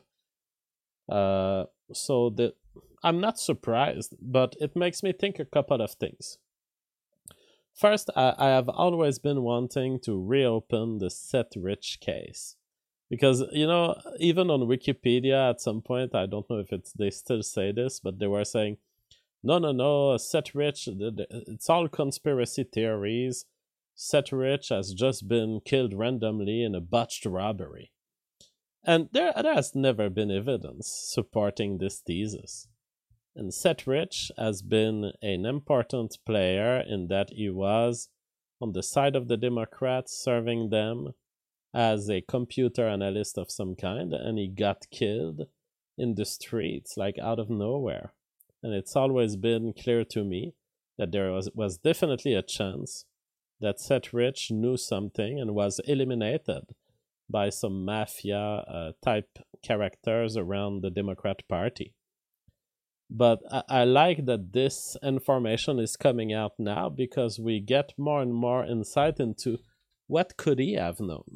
I'm not surprised, but it makes me think a couple of things. First, I have always been wanting to reopen the Seth Rich case. Because, even on Wikipedia at some point, I don't know if they still say this, but they were saying, no, Seth Rich, it's all conspiracy theories. Seth Rich has just been killed randomly in a botched robbery. And there has never been evidence supporting this thesis. And Seth Rich has been an important player in that he was on the side of the Democrats, serving them as a computer analyst of some kind, and he got killed in the streets, like out of nowhere. And it's always been clear to me that there was definitely a chance that Seth Rich knew something and was eliminated by some mafia type characters around the Democrat Party. But I like that this information is coming out now because we get more and more insight into what could he have known.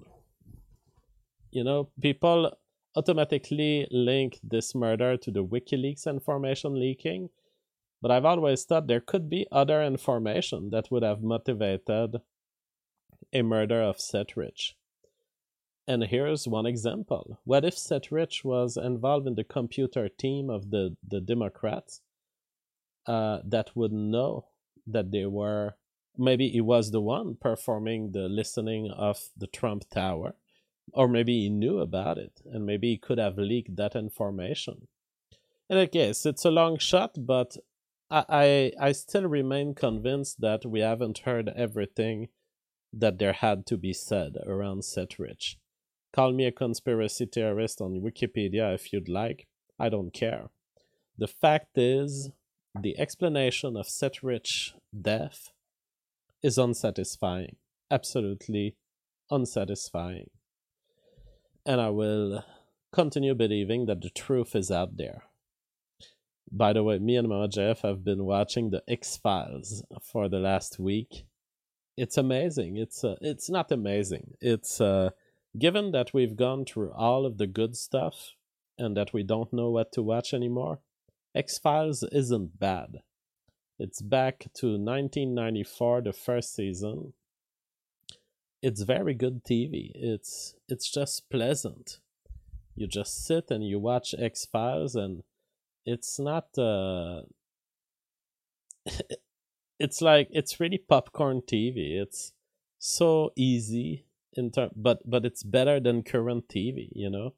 You know, people automatically link this murder to the WikiLeaks information leaking, but I've always thought there could be other information that would have motivated a murder of Seth Rich. And here's one example. What if Seth Rich was involved in the computer team of the Democrats that would know that they were, maybe he was the one performing the listening of the Trump Tower, or maybe he knew about it, and maybe he could have leaked that information. In any case, it's a long shot, but I still remain convinced that we haven't heard everything that there had to be said around Seth Rich. Call me a conspiracy theorist on Wikipedia if you'd like. I don't care. The fact is, the explanation of Seth Rich's death is unsatisfying. Absolutely unsatisfying. And I will continue believing that the truth is out there. By the way, me and Mama Jeff have been watching the X-Files for the last week. It's amazing. It's not amazing. It's given that we've gone through all of the good stuff and that we don't know what to watch anymore, X-Files isn't bad. It's back to 1994, the first season. It's very good TV. It's just pleasant. You just sit and you watch X-Files, and it's not it's really popcorn TV. It's so easy but it's better than current TV, you know.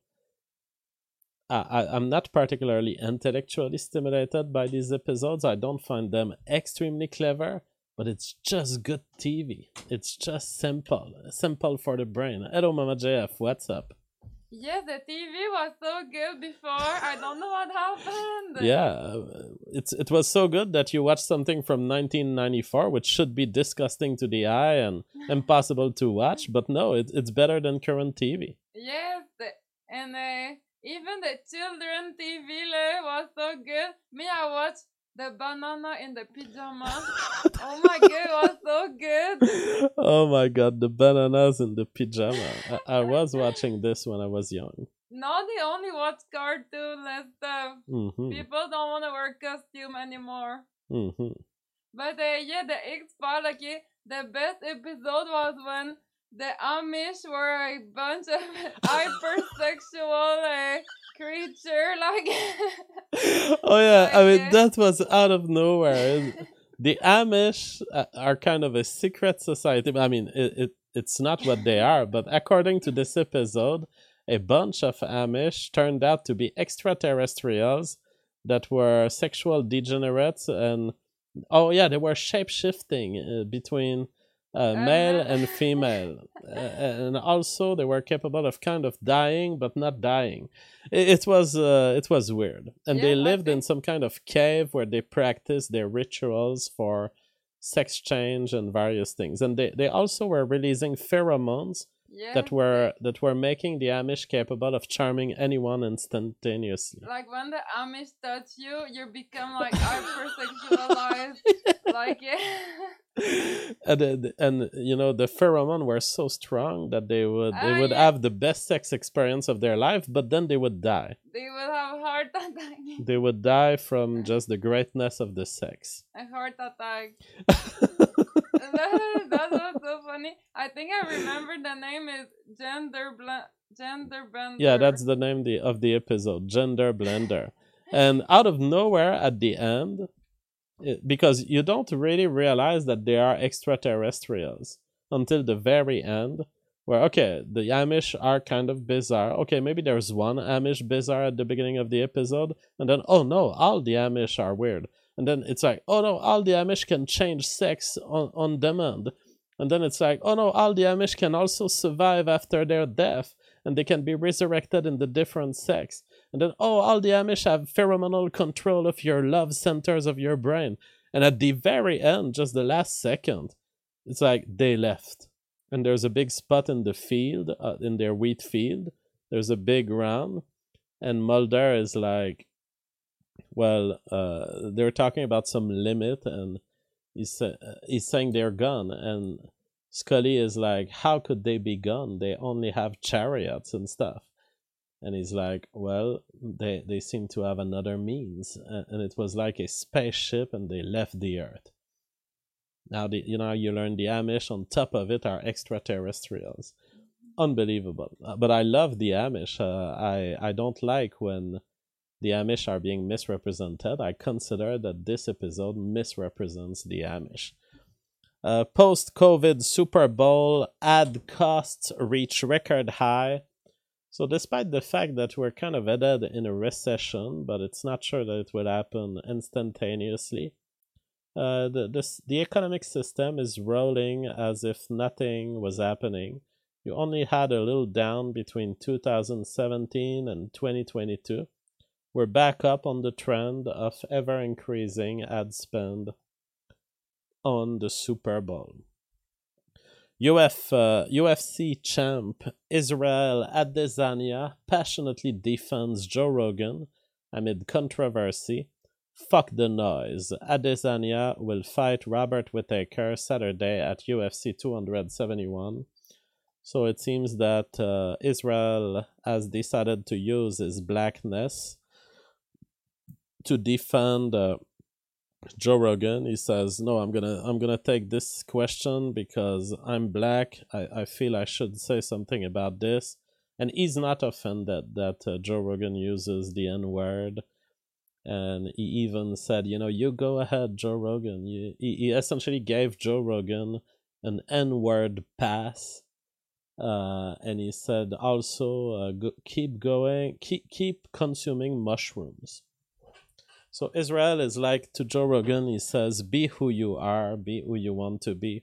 I'm not particularly intellectually stimulated by these episodes. I don't find them extremely clever, but it's just good TV. It's just simple for the brain. Hello, Mama JF, what's up? Yeah, the TV was so good before. I don't know what happened. Yeah, it was so good that you watched something from 1994, which should be disgusting to the eye and impossible to watch. But no, it's better than current TV. Yes, and even the children TV was so good. Me, I watched the banana in the pajama. Oh my god, it was so good. Oh my god, the bananas in the pajama. I was watching this when I was young. Now they only watch cartoons and stuff. Mm-hmm. People don't want to wear costume anymore. Mm-hmm. But yeah, the X-Files, okay, the best episode was when the Amish were a bunch of hypersexual creature, like. Oh yeah, I mean that was out of nowhere. The Amish are kind of a secret society. I mean, it's not what they are, but according to this episode, a bunch of Amish turned out to be extraterrestrials that were sexual degenerates, and oh yeah, they were shape-shifting between male and female, and also they were capable of kind of dying but not dying. It was weird, and they lived in some kind of cave where they practiced their rituals for sex change and various things, and they also were releasing pheromones that were making the Amish capable of charming anyone instantaneously. Like when the Amish touch you, you become like hypersexualized. Like and you know, the pheromone were so strong that they would have the best sex experience of their life, but then they would die. They would have a heart attack. They would die from just the greatness of the sex. A heart attack. That was so funny. I think I remember the name is Gender Blender. Yeah, that's the name of the episode, Gender Blender. And out of nowhere at the end, because you don't really realize that they are extraterrestrials until the very end, where okay, the Amish are kind of bizarre. Okay, maybe there's one Amish bizarre at the beginning of the episode, and then oh no, all the Amish are weird. And then it's like, oh no, all the Amish can change sex on demand. And then it's like, oh no, all the Amish can also survive after their death, and they can be resurrected in the different sex. And then, oh, all the Amish have pheromonal control of your love centers of your brain. And at the very end, just the last second, it's like they left. And there's a big spot in the field, in their wheat field. There's a big round. And Mulder is like, well, they're talking about some limit, and he's saying they're gone. And Scully is like, how could they be gone? They only have chariots and stuff. And he's like, well, they seem to have another means. And it was like a spaceship, and they left the Earth. Now, you learn the Amish on top of it are extraterrestrials. Unbelievable. But I love the Amish. I don't like when the Amish are being misrepresented. I consider that this episode misrepresents the Amish. Post-COVID Super Bowl ad costs reach record high. So despite the fact that we're kind of headed in a recession, but it's not sure that it will happen instantaneously, the economic system is rolling as if nothing was happening. You only had a little down between 2017 and 2022. We're back up on the trend of ever-increasing ad spend on the Super Bowl. UFC champ Israel Adesanya passionately defends Joe Rogan amid controversy. Fuck the noise. Adesanya will fight Robert Whittaker Saturday at UFC 271. So it seems that Israel has decided to use his blackness to defend Joe Rogan. He says, no, I'm gonna take this question because I'm black. I feel I should say something about this. And he's not offended that Joe Rogan uses the N-word. And he even said, you go ahead, Joe Rogan. He essentially gave Joe Rogan an N-word pass. And he said also, keep going, keep consuming mushrooms. So Israel is like to Joe Rogan, he says, be who you are, be who you want to be.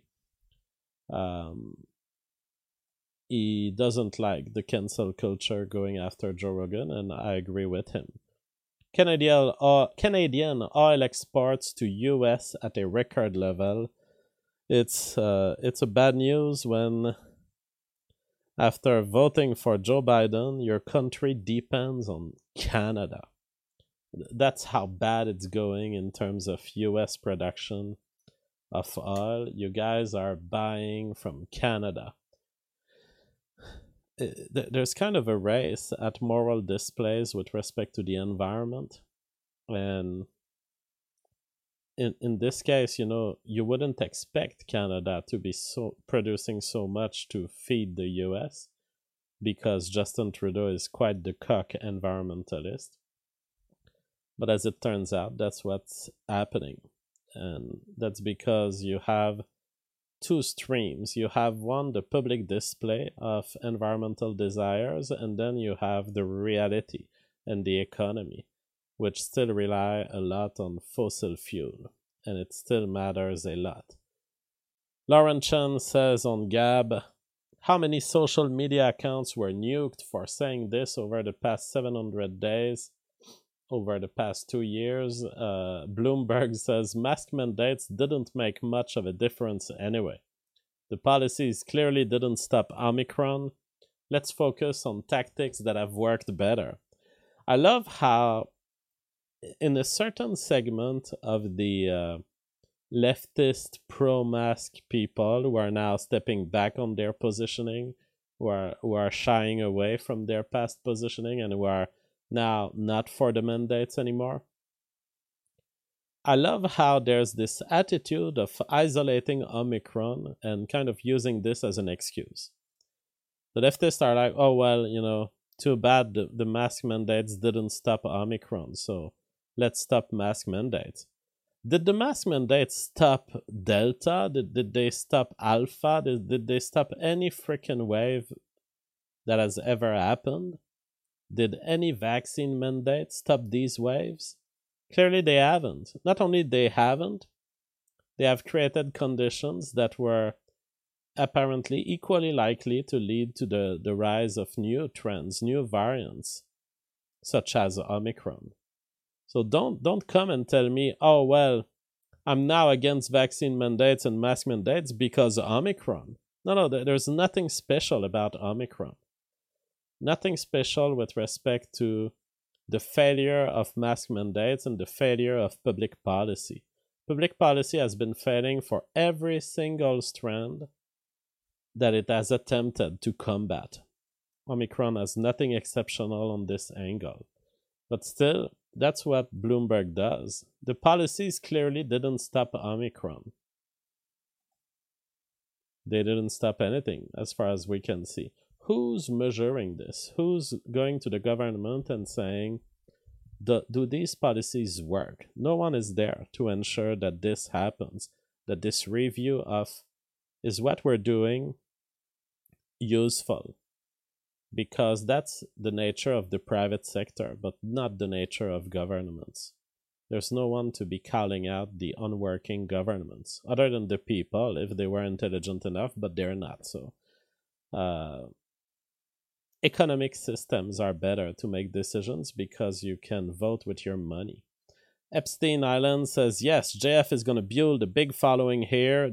He doesn't like the cancel culture going after Joe Rogan, and I agree with him. Canadian oil exports to US at a record level. It's a bad news when after voting for Joe Biden, your country depends on Canada. That's how bad it's going in terms of US production of oil. You guys are buying from Canada. There's kind of a race at moral displays with respect to the environment. And in this case, you wouldn't expect Canada to be producing so much to feed the US because Justin Trudeau is quite the cock environmentalist. But as it turns out, that's what's happening. And that's because you have two streams. You have one, the public display of environmental desires, and then you have the reality and the economy, which still rely a lot on fossil fuel, and it still matters a lot. Lauren Chen says on Gab, how many social media accounts were nuked for saying this over the past 700 days? Over the past 2 years, Bloomberg says mask mandates didn't make much of a difference anyway. The policies clearly didn't stop Omicron. Let's focus on tactics that have worked better. I love how in a certain segment of the leftist pro-mask people who are now stepping back on their positioning, who are shying away from their past positioning and who are now not for the mandates anymore. I love how there's this attitude of isolating Omicron and kind of using this as an excuse. The leftists are like, oh, well, too bad the mask mandates didn't stop Omicron, so let's stop mask mandates. Did the mask mandate stop Delta? Did they stop Alpha? Did they stop any freaking wave that has ever happened? Did any vaccine mandate stop these waves? Clearly they haven't. Not only they haven't, they have created conditions that were apparently equally likely to lead to the rise of new trends, new variants, such as Omicron. So don't come and tell me, oh well, I'm now against vaccine mandates and mask mandates because of Omicron. No, there's nothing special about Omicron. Nothing special with respect to the failure of mask mandates and the failure of public policy. Public policy has been failing for every single strand that it has attempted to combat. Omicron has nothing exceptional on this angle. But still, that's what Bloomberg does. The policies clearly didn't stop Omicron. They didn't stop anything, as far as we can see. Who's measuring this? Who's going to the government and saying, do these policies work? No one is there to ensure that this happens, that this review of is what we're doing useful, because that's the nature of the private sector, but not the nature of governments. There's no one to be calling out the unworking governments, other than the people, if they were intelligent enough, but they're not. So, economic systems are better to make decisions because you can vote with your money. Epstein Island says, yes, JF is going to build a big following here.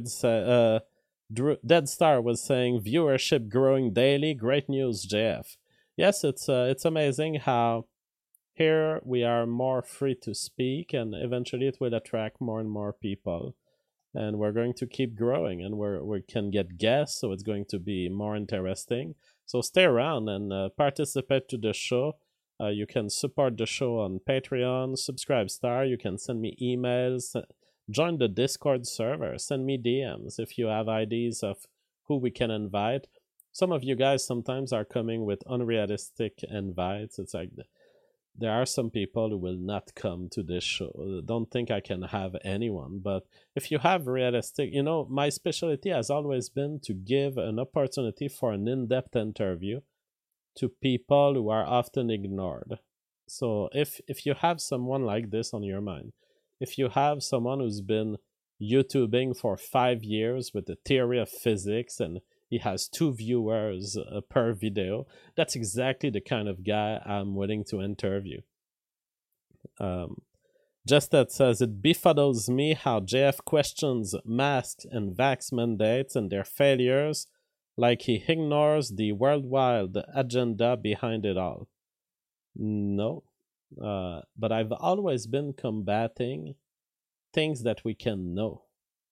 Dead Star was saying viewership growing daily. Great news, JF. Yes, it's amazing how here we are more free to speak, and eventually it will attract more and more people. And we're going to keep growing, and we can get guests, so it's going to be more interesting. So stay around and participate to the show. You can support the show on Patreon, subscribe star. You can send me emails, join the Discord server, send me DMs if you have ideas of who we can invite. Some of you guys sometimes are coming with unrealistic invites. It's like there are some people who will not come to this show. Don't think I can have anyone. But if you have realistic, my specialty has always been to give an opportunity for an in-depth interview to people who are often ignored. So if you have someone like this on your mind, if you have someone who's been YouTubing for 5 years with the theory of physics and he has 2 viewers per video, that's exactly the kind of guy I'm willing to interview. Just that says, it befuddles me how JF questions masks and vax mandates and their failures like he ignores the worldwide agenda behind it all. No, but I've always been combating things that we can know.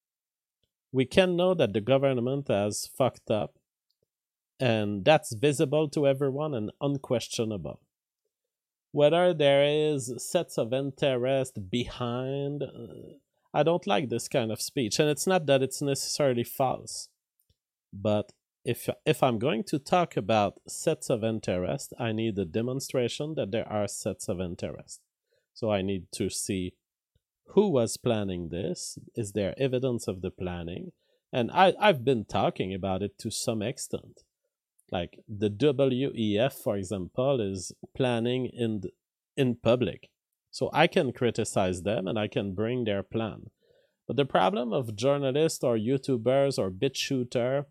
We can know that the government has fucked up, and that's visible to everyone and unquestionable. Whether there is sets of interest behind, I don't like this kind of speech, and it's not that it's necessarily false, but if I'm going to talk about sets of interest, I need a demonstration that there are sets of interest. So I need to see who was planning this. Is there evidence of the planning? And I've been talking about it to some extent. Like the WEF, for example, is planning in public. So I can criticize them and I can bring their plan. But the problem of journalists or YouTubers or BitChute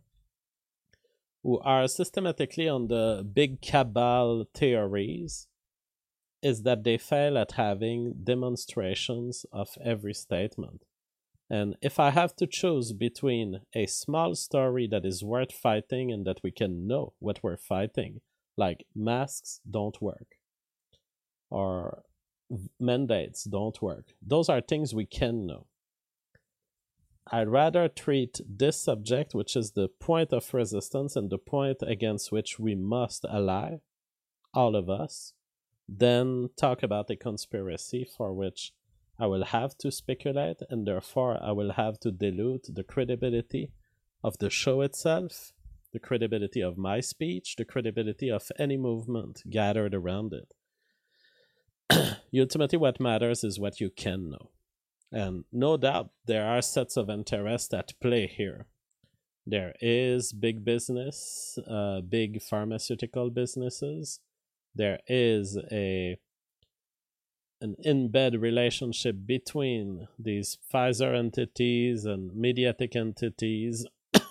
who are systematically on the big cabal theories is that they fail at having demonstrations of every statement. And if I have to choose between a small story that is worth fighting and that we can know what we're fighting, like masks don't work, or mandates don't work, those are things we can know. I'd rather treat this subject, which is the point of resistance and the point against which we must ally, all of us, than talk about a conspiracy for which I will have to speculate, and therefore I will have to dilute the credibility of the show itself, the credibility of my speech, the credibility of any movement gathered around it. Ultimately, what matters is what you can know. And no doubt there are sets of interest at play here. There is big business, big pharmaceutical businesses. There is an in-bed relationship between these Pfizer entities and Mediatek entities,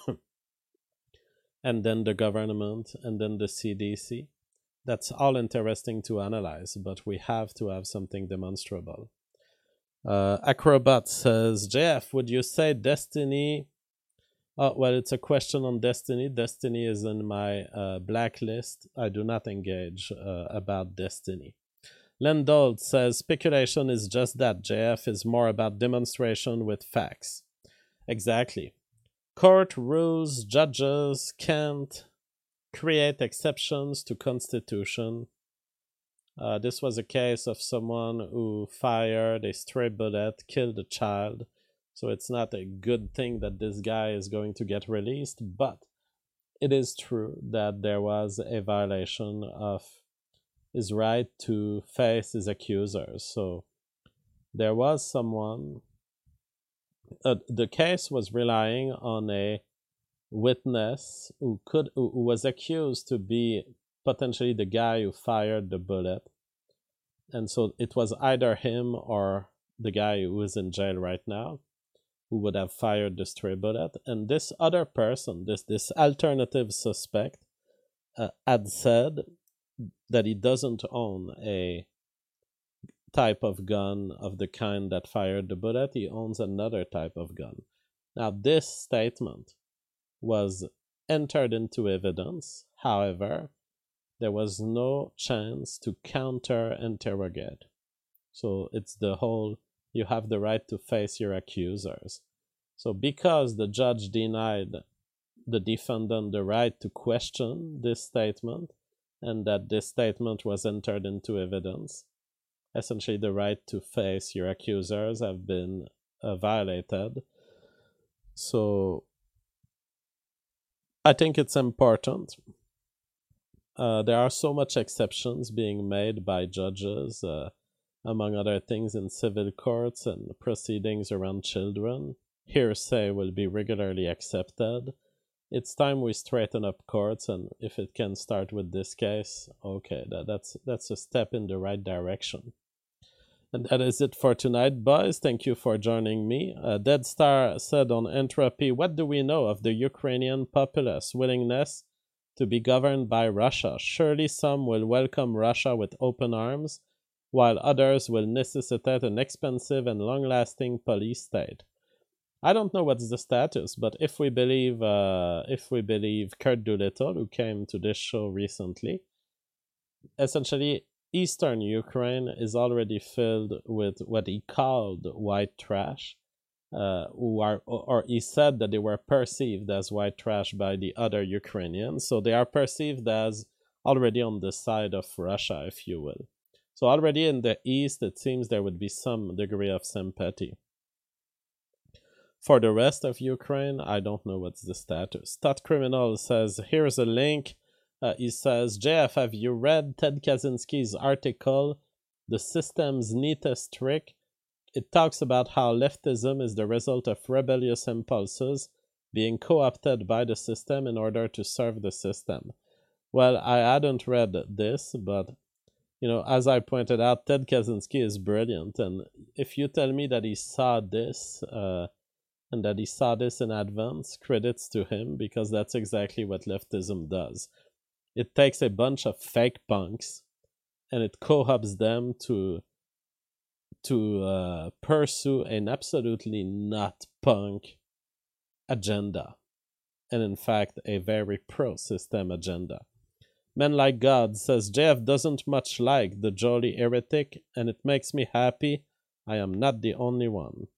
and then the government, and then the CDC. That's all interesting to analyze, but we have to have something demonstrable. Acrobat says, JF, would you say Destiny? Oh, well, it's a question on Destiny. Destiny is in my blacklist. I do not engage about Destiny. Lendold says, speculation is just that. JF is more about demonstration with facts. Exactly. Court rules, judges can't create exceptions to Constitution. This was a case of someone who fired a stray bullet, killed a child. So it's not a good thing that this guy is going to get released, but it is true that there was a violation of his right to face his accusers. So there was someone. The case was relying on a witness who was accused to be potentially the guy who fired the bullet, and so it was either him or the guy who is in jail right now who would have fired the stray bullet. And this other person, this alternative suspect, had said that he doesn't own a type of gun of the kind that fired the bullet. He owns another type of gun. Now, this statement was entered into evidence. However, there was no chance to counter-interrogate. So it's the whole, you have the right to face your accusers. So because the judge denied the defendant the right to question this statement, and that this statement was entered into evidence, essentially the right to face your accusers have been violated. So I think it's important. There are so much exceptions being made by judges, among other things in civil courts and proceedings around children. Hearsay will be regularly accepted. It's time we straighten up courts, and if it can start with this case, okay, that's a step in the right direction. And that is it for tonight, boys. Thank you for joining me. Dead Star said on Entropy, what do we know of the Ukrainian populace willingness to be governed by Russia? Surely some will welcome Russia with open arms, while others will necessitate an expensive and long-lasting police state. I don't know what's the status, but if we believe Kurt Doolittle, who came to this show recently, essentially eastern Ukraine is already filled with what he called white trash, or he said that they were perceived as white trash by the other Ukrainians, so they are perceived as already on the side of Russia, if you will. So already in the east, it seems there would be some degree of sympathy. For the rest of Ukraine, I don't know what's the status. Tot Criminal says, here's a link. He says, JF, have you read Ted Kaczynski's article, The System's Neatest Trick? It talks about how leftism is the result of rebellious impulses being co-opted by the system in order to serve the system. Well, I hadn't read this, but as I pointed out, Ted Kaczynski is brilliant, and if you tell me that he saw this, and that he saw this in advance, credits to him, because that's exactly what leftism does. It takes a bunch of fake punks and it co-opts them to pursue an absolutely not punk agenda, and in fact a very pro-system agenda. Men Like God says, JF doesn't much like the Jolly Heretic, and it makes me happy I am not the only one.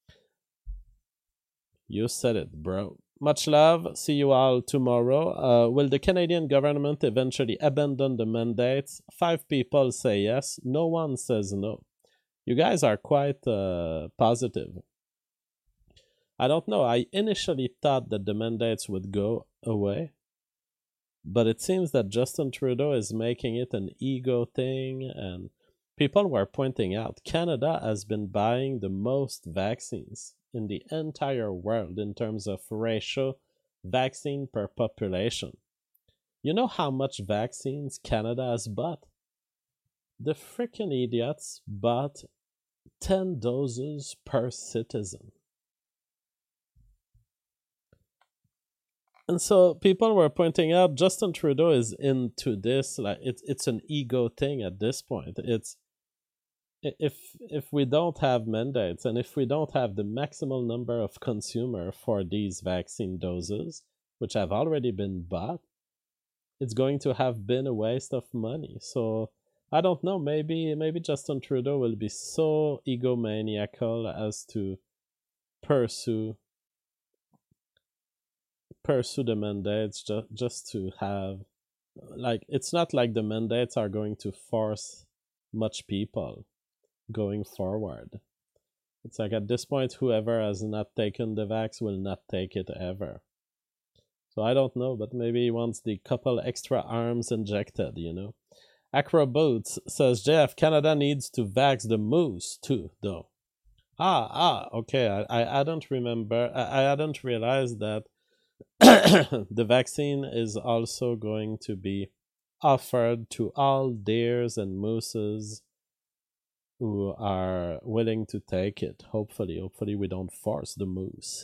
You said it, bro. Much love. See you all tomorrow. Will the Canadian government eventually abandon the mandates? 5 people say yes. No one says no. You guys are quite positive. I don't know. I initially thought that the mandates would go away, but it seems that Justin Trudeau is making it an ego thing, and people were pointing out Canada has been buying the most vaccines in the entire world in terms of ratio vaccine per population. You know how much vaccines Canada has bought? The freaking idiots bought 10 doses per citizen. And so people were pointing out Justin Trudeau is into this, like it's an ego thing at this point. It's if we don't have mandates and if we don't have the maximal number of consumer for these vaccine doses, which have already been bought, it's going to have been a waste of money. So I don't know, maybe Justin Trudeau will be so egomaniacal as to pursue the mandates just to have, like, it's not like the mandates are going to force much people going forward. It's like at this point whoever has not taken the vax will not take it ever. So I don't know, but maybe he wants the couple extra arms injected, you know. Acro Boots says, JF, Canada needs to vax the moose too, though. Okay, I hadn't remember, I hadn't realized that the vaccine is also going to be offered to all deers and mooses who are willing to take it. Hopefully we don't force the moose.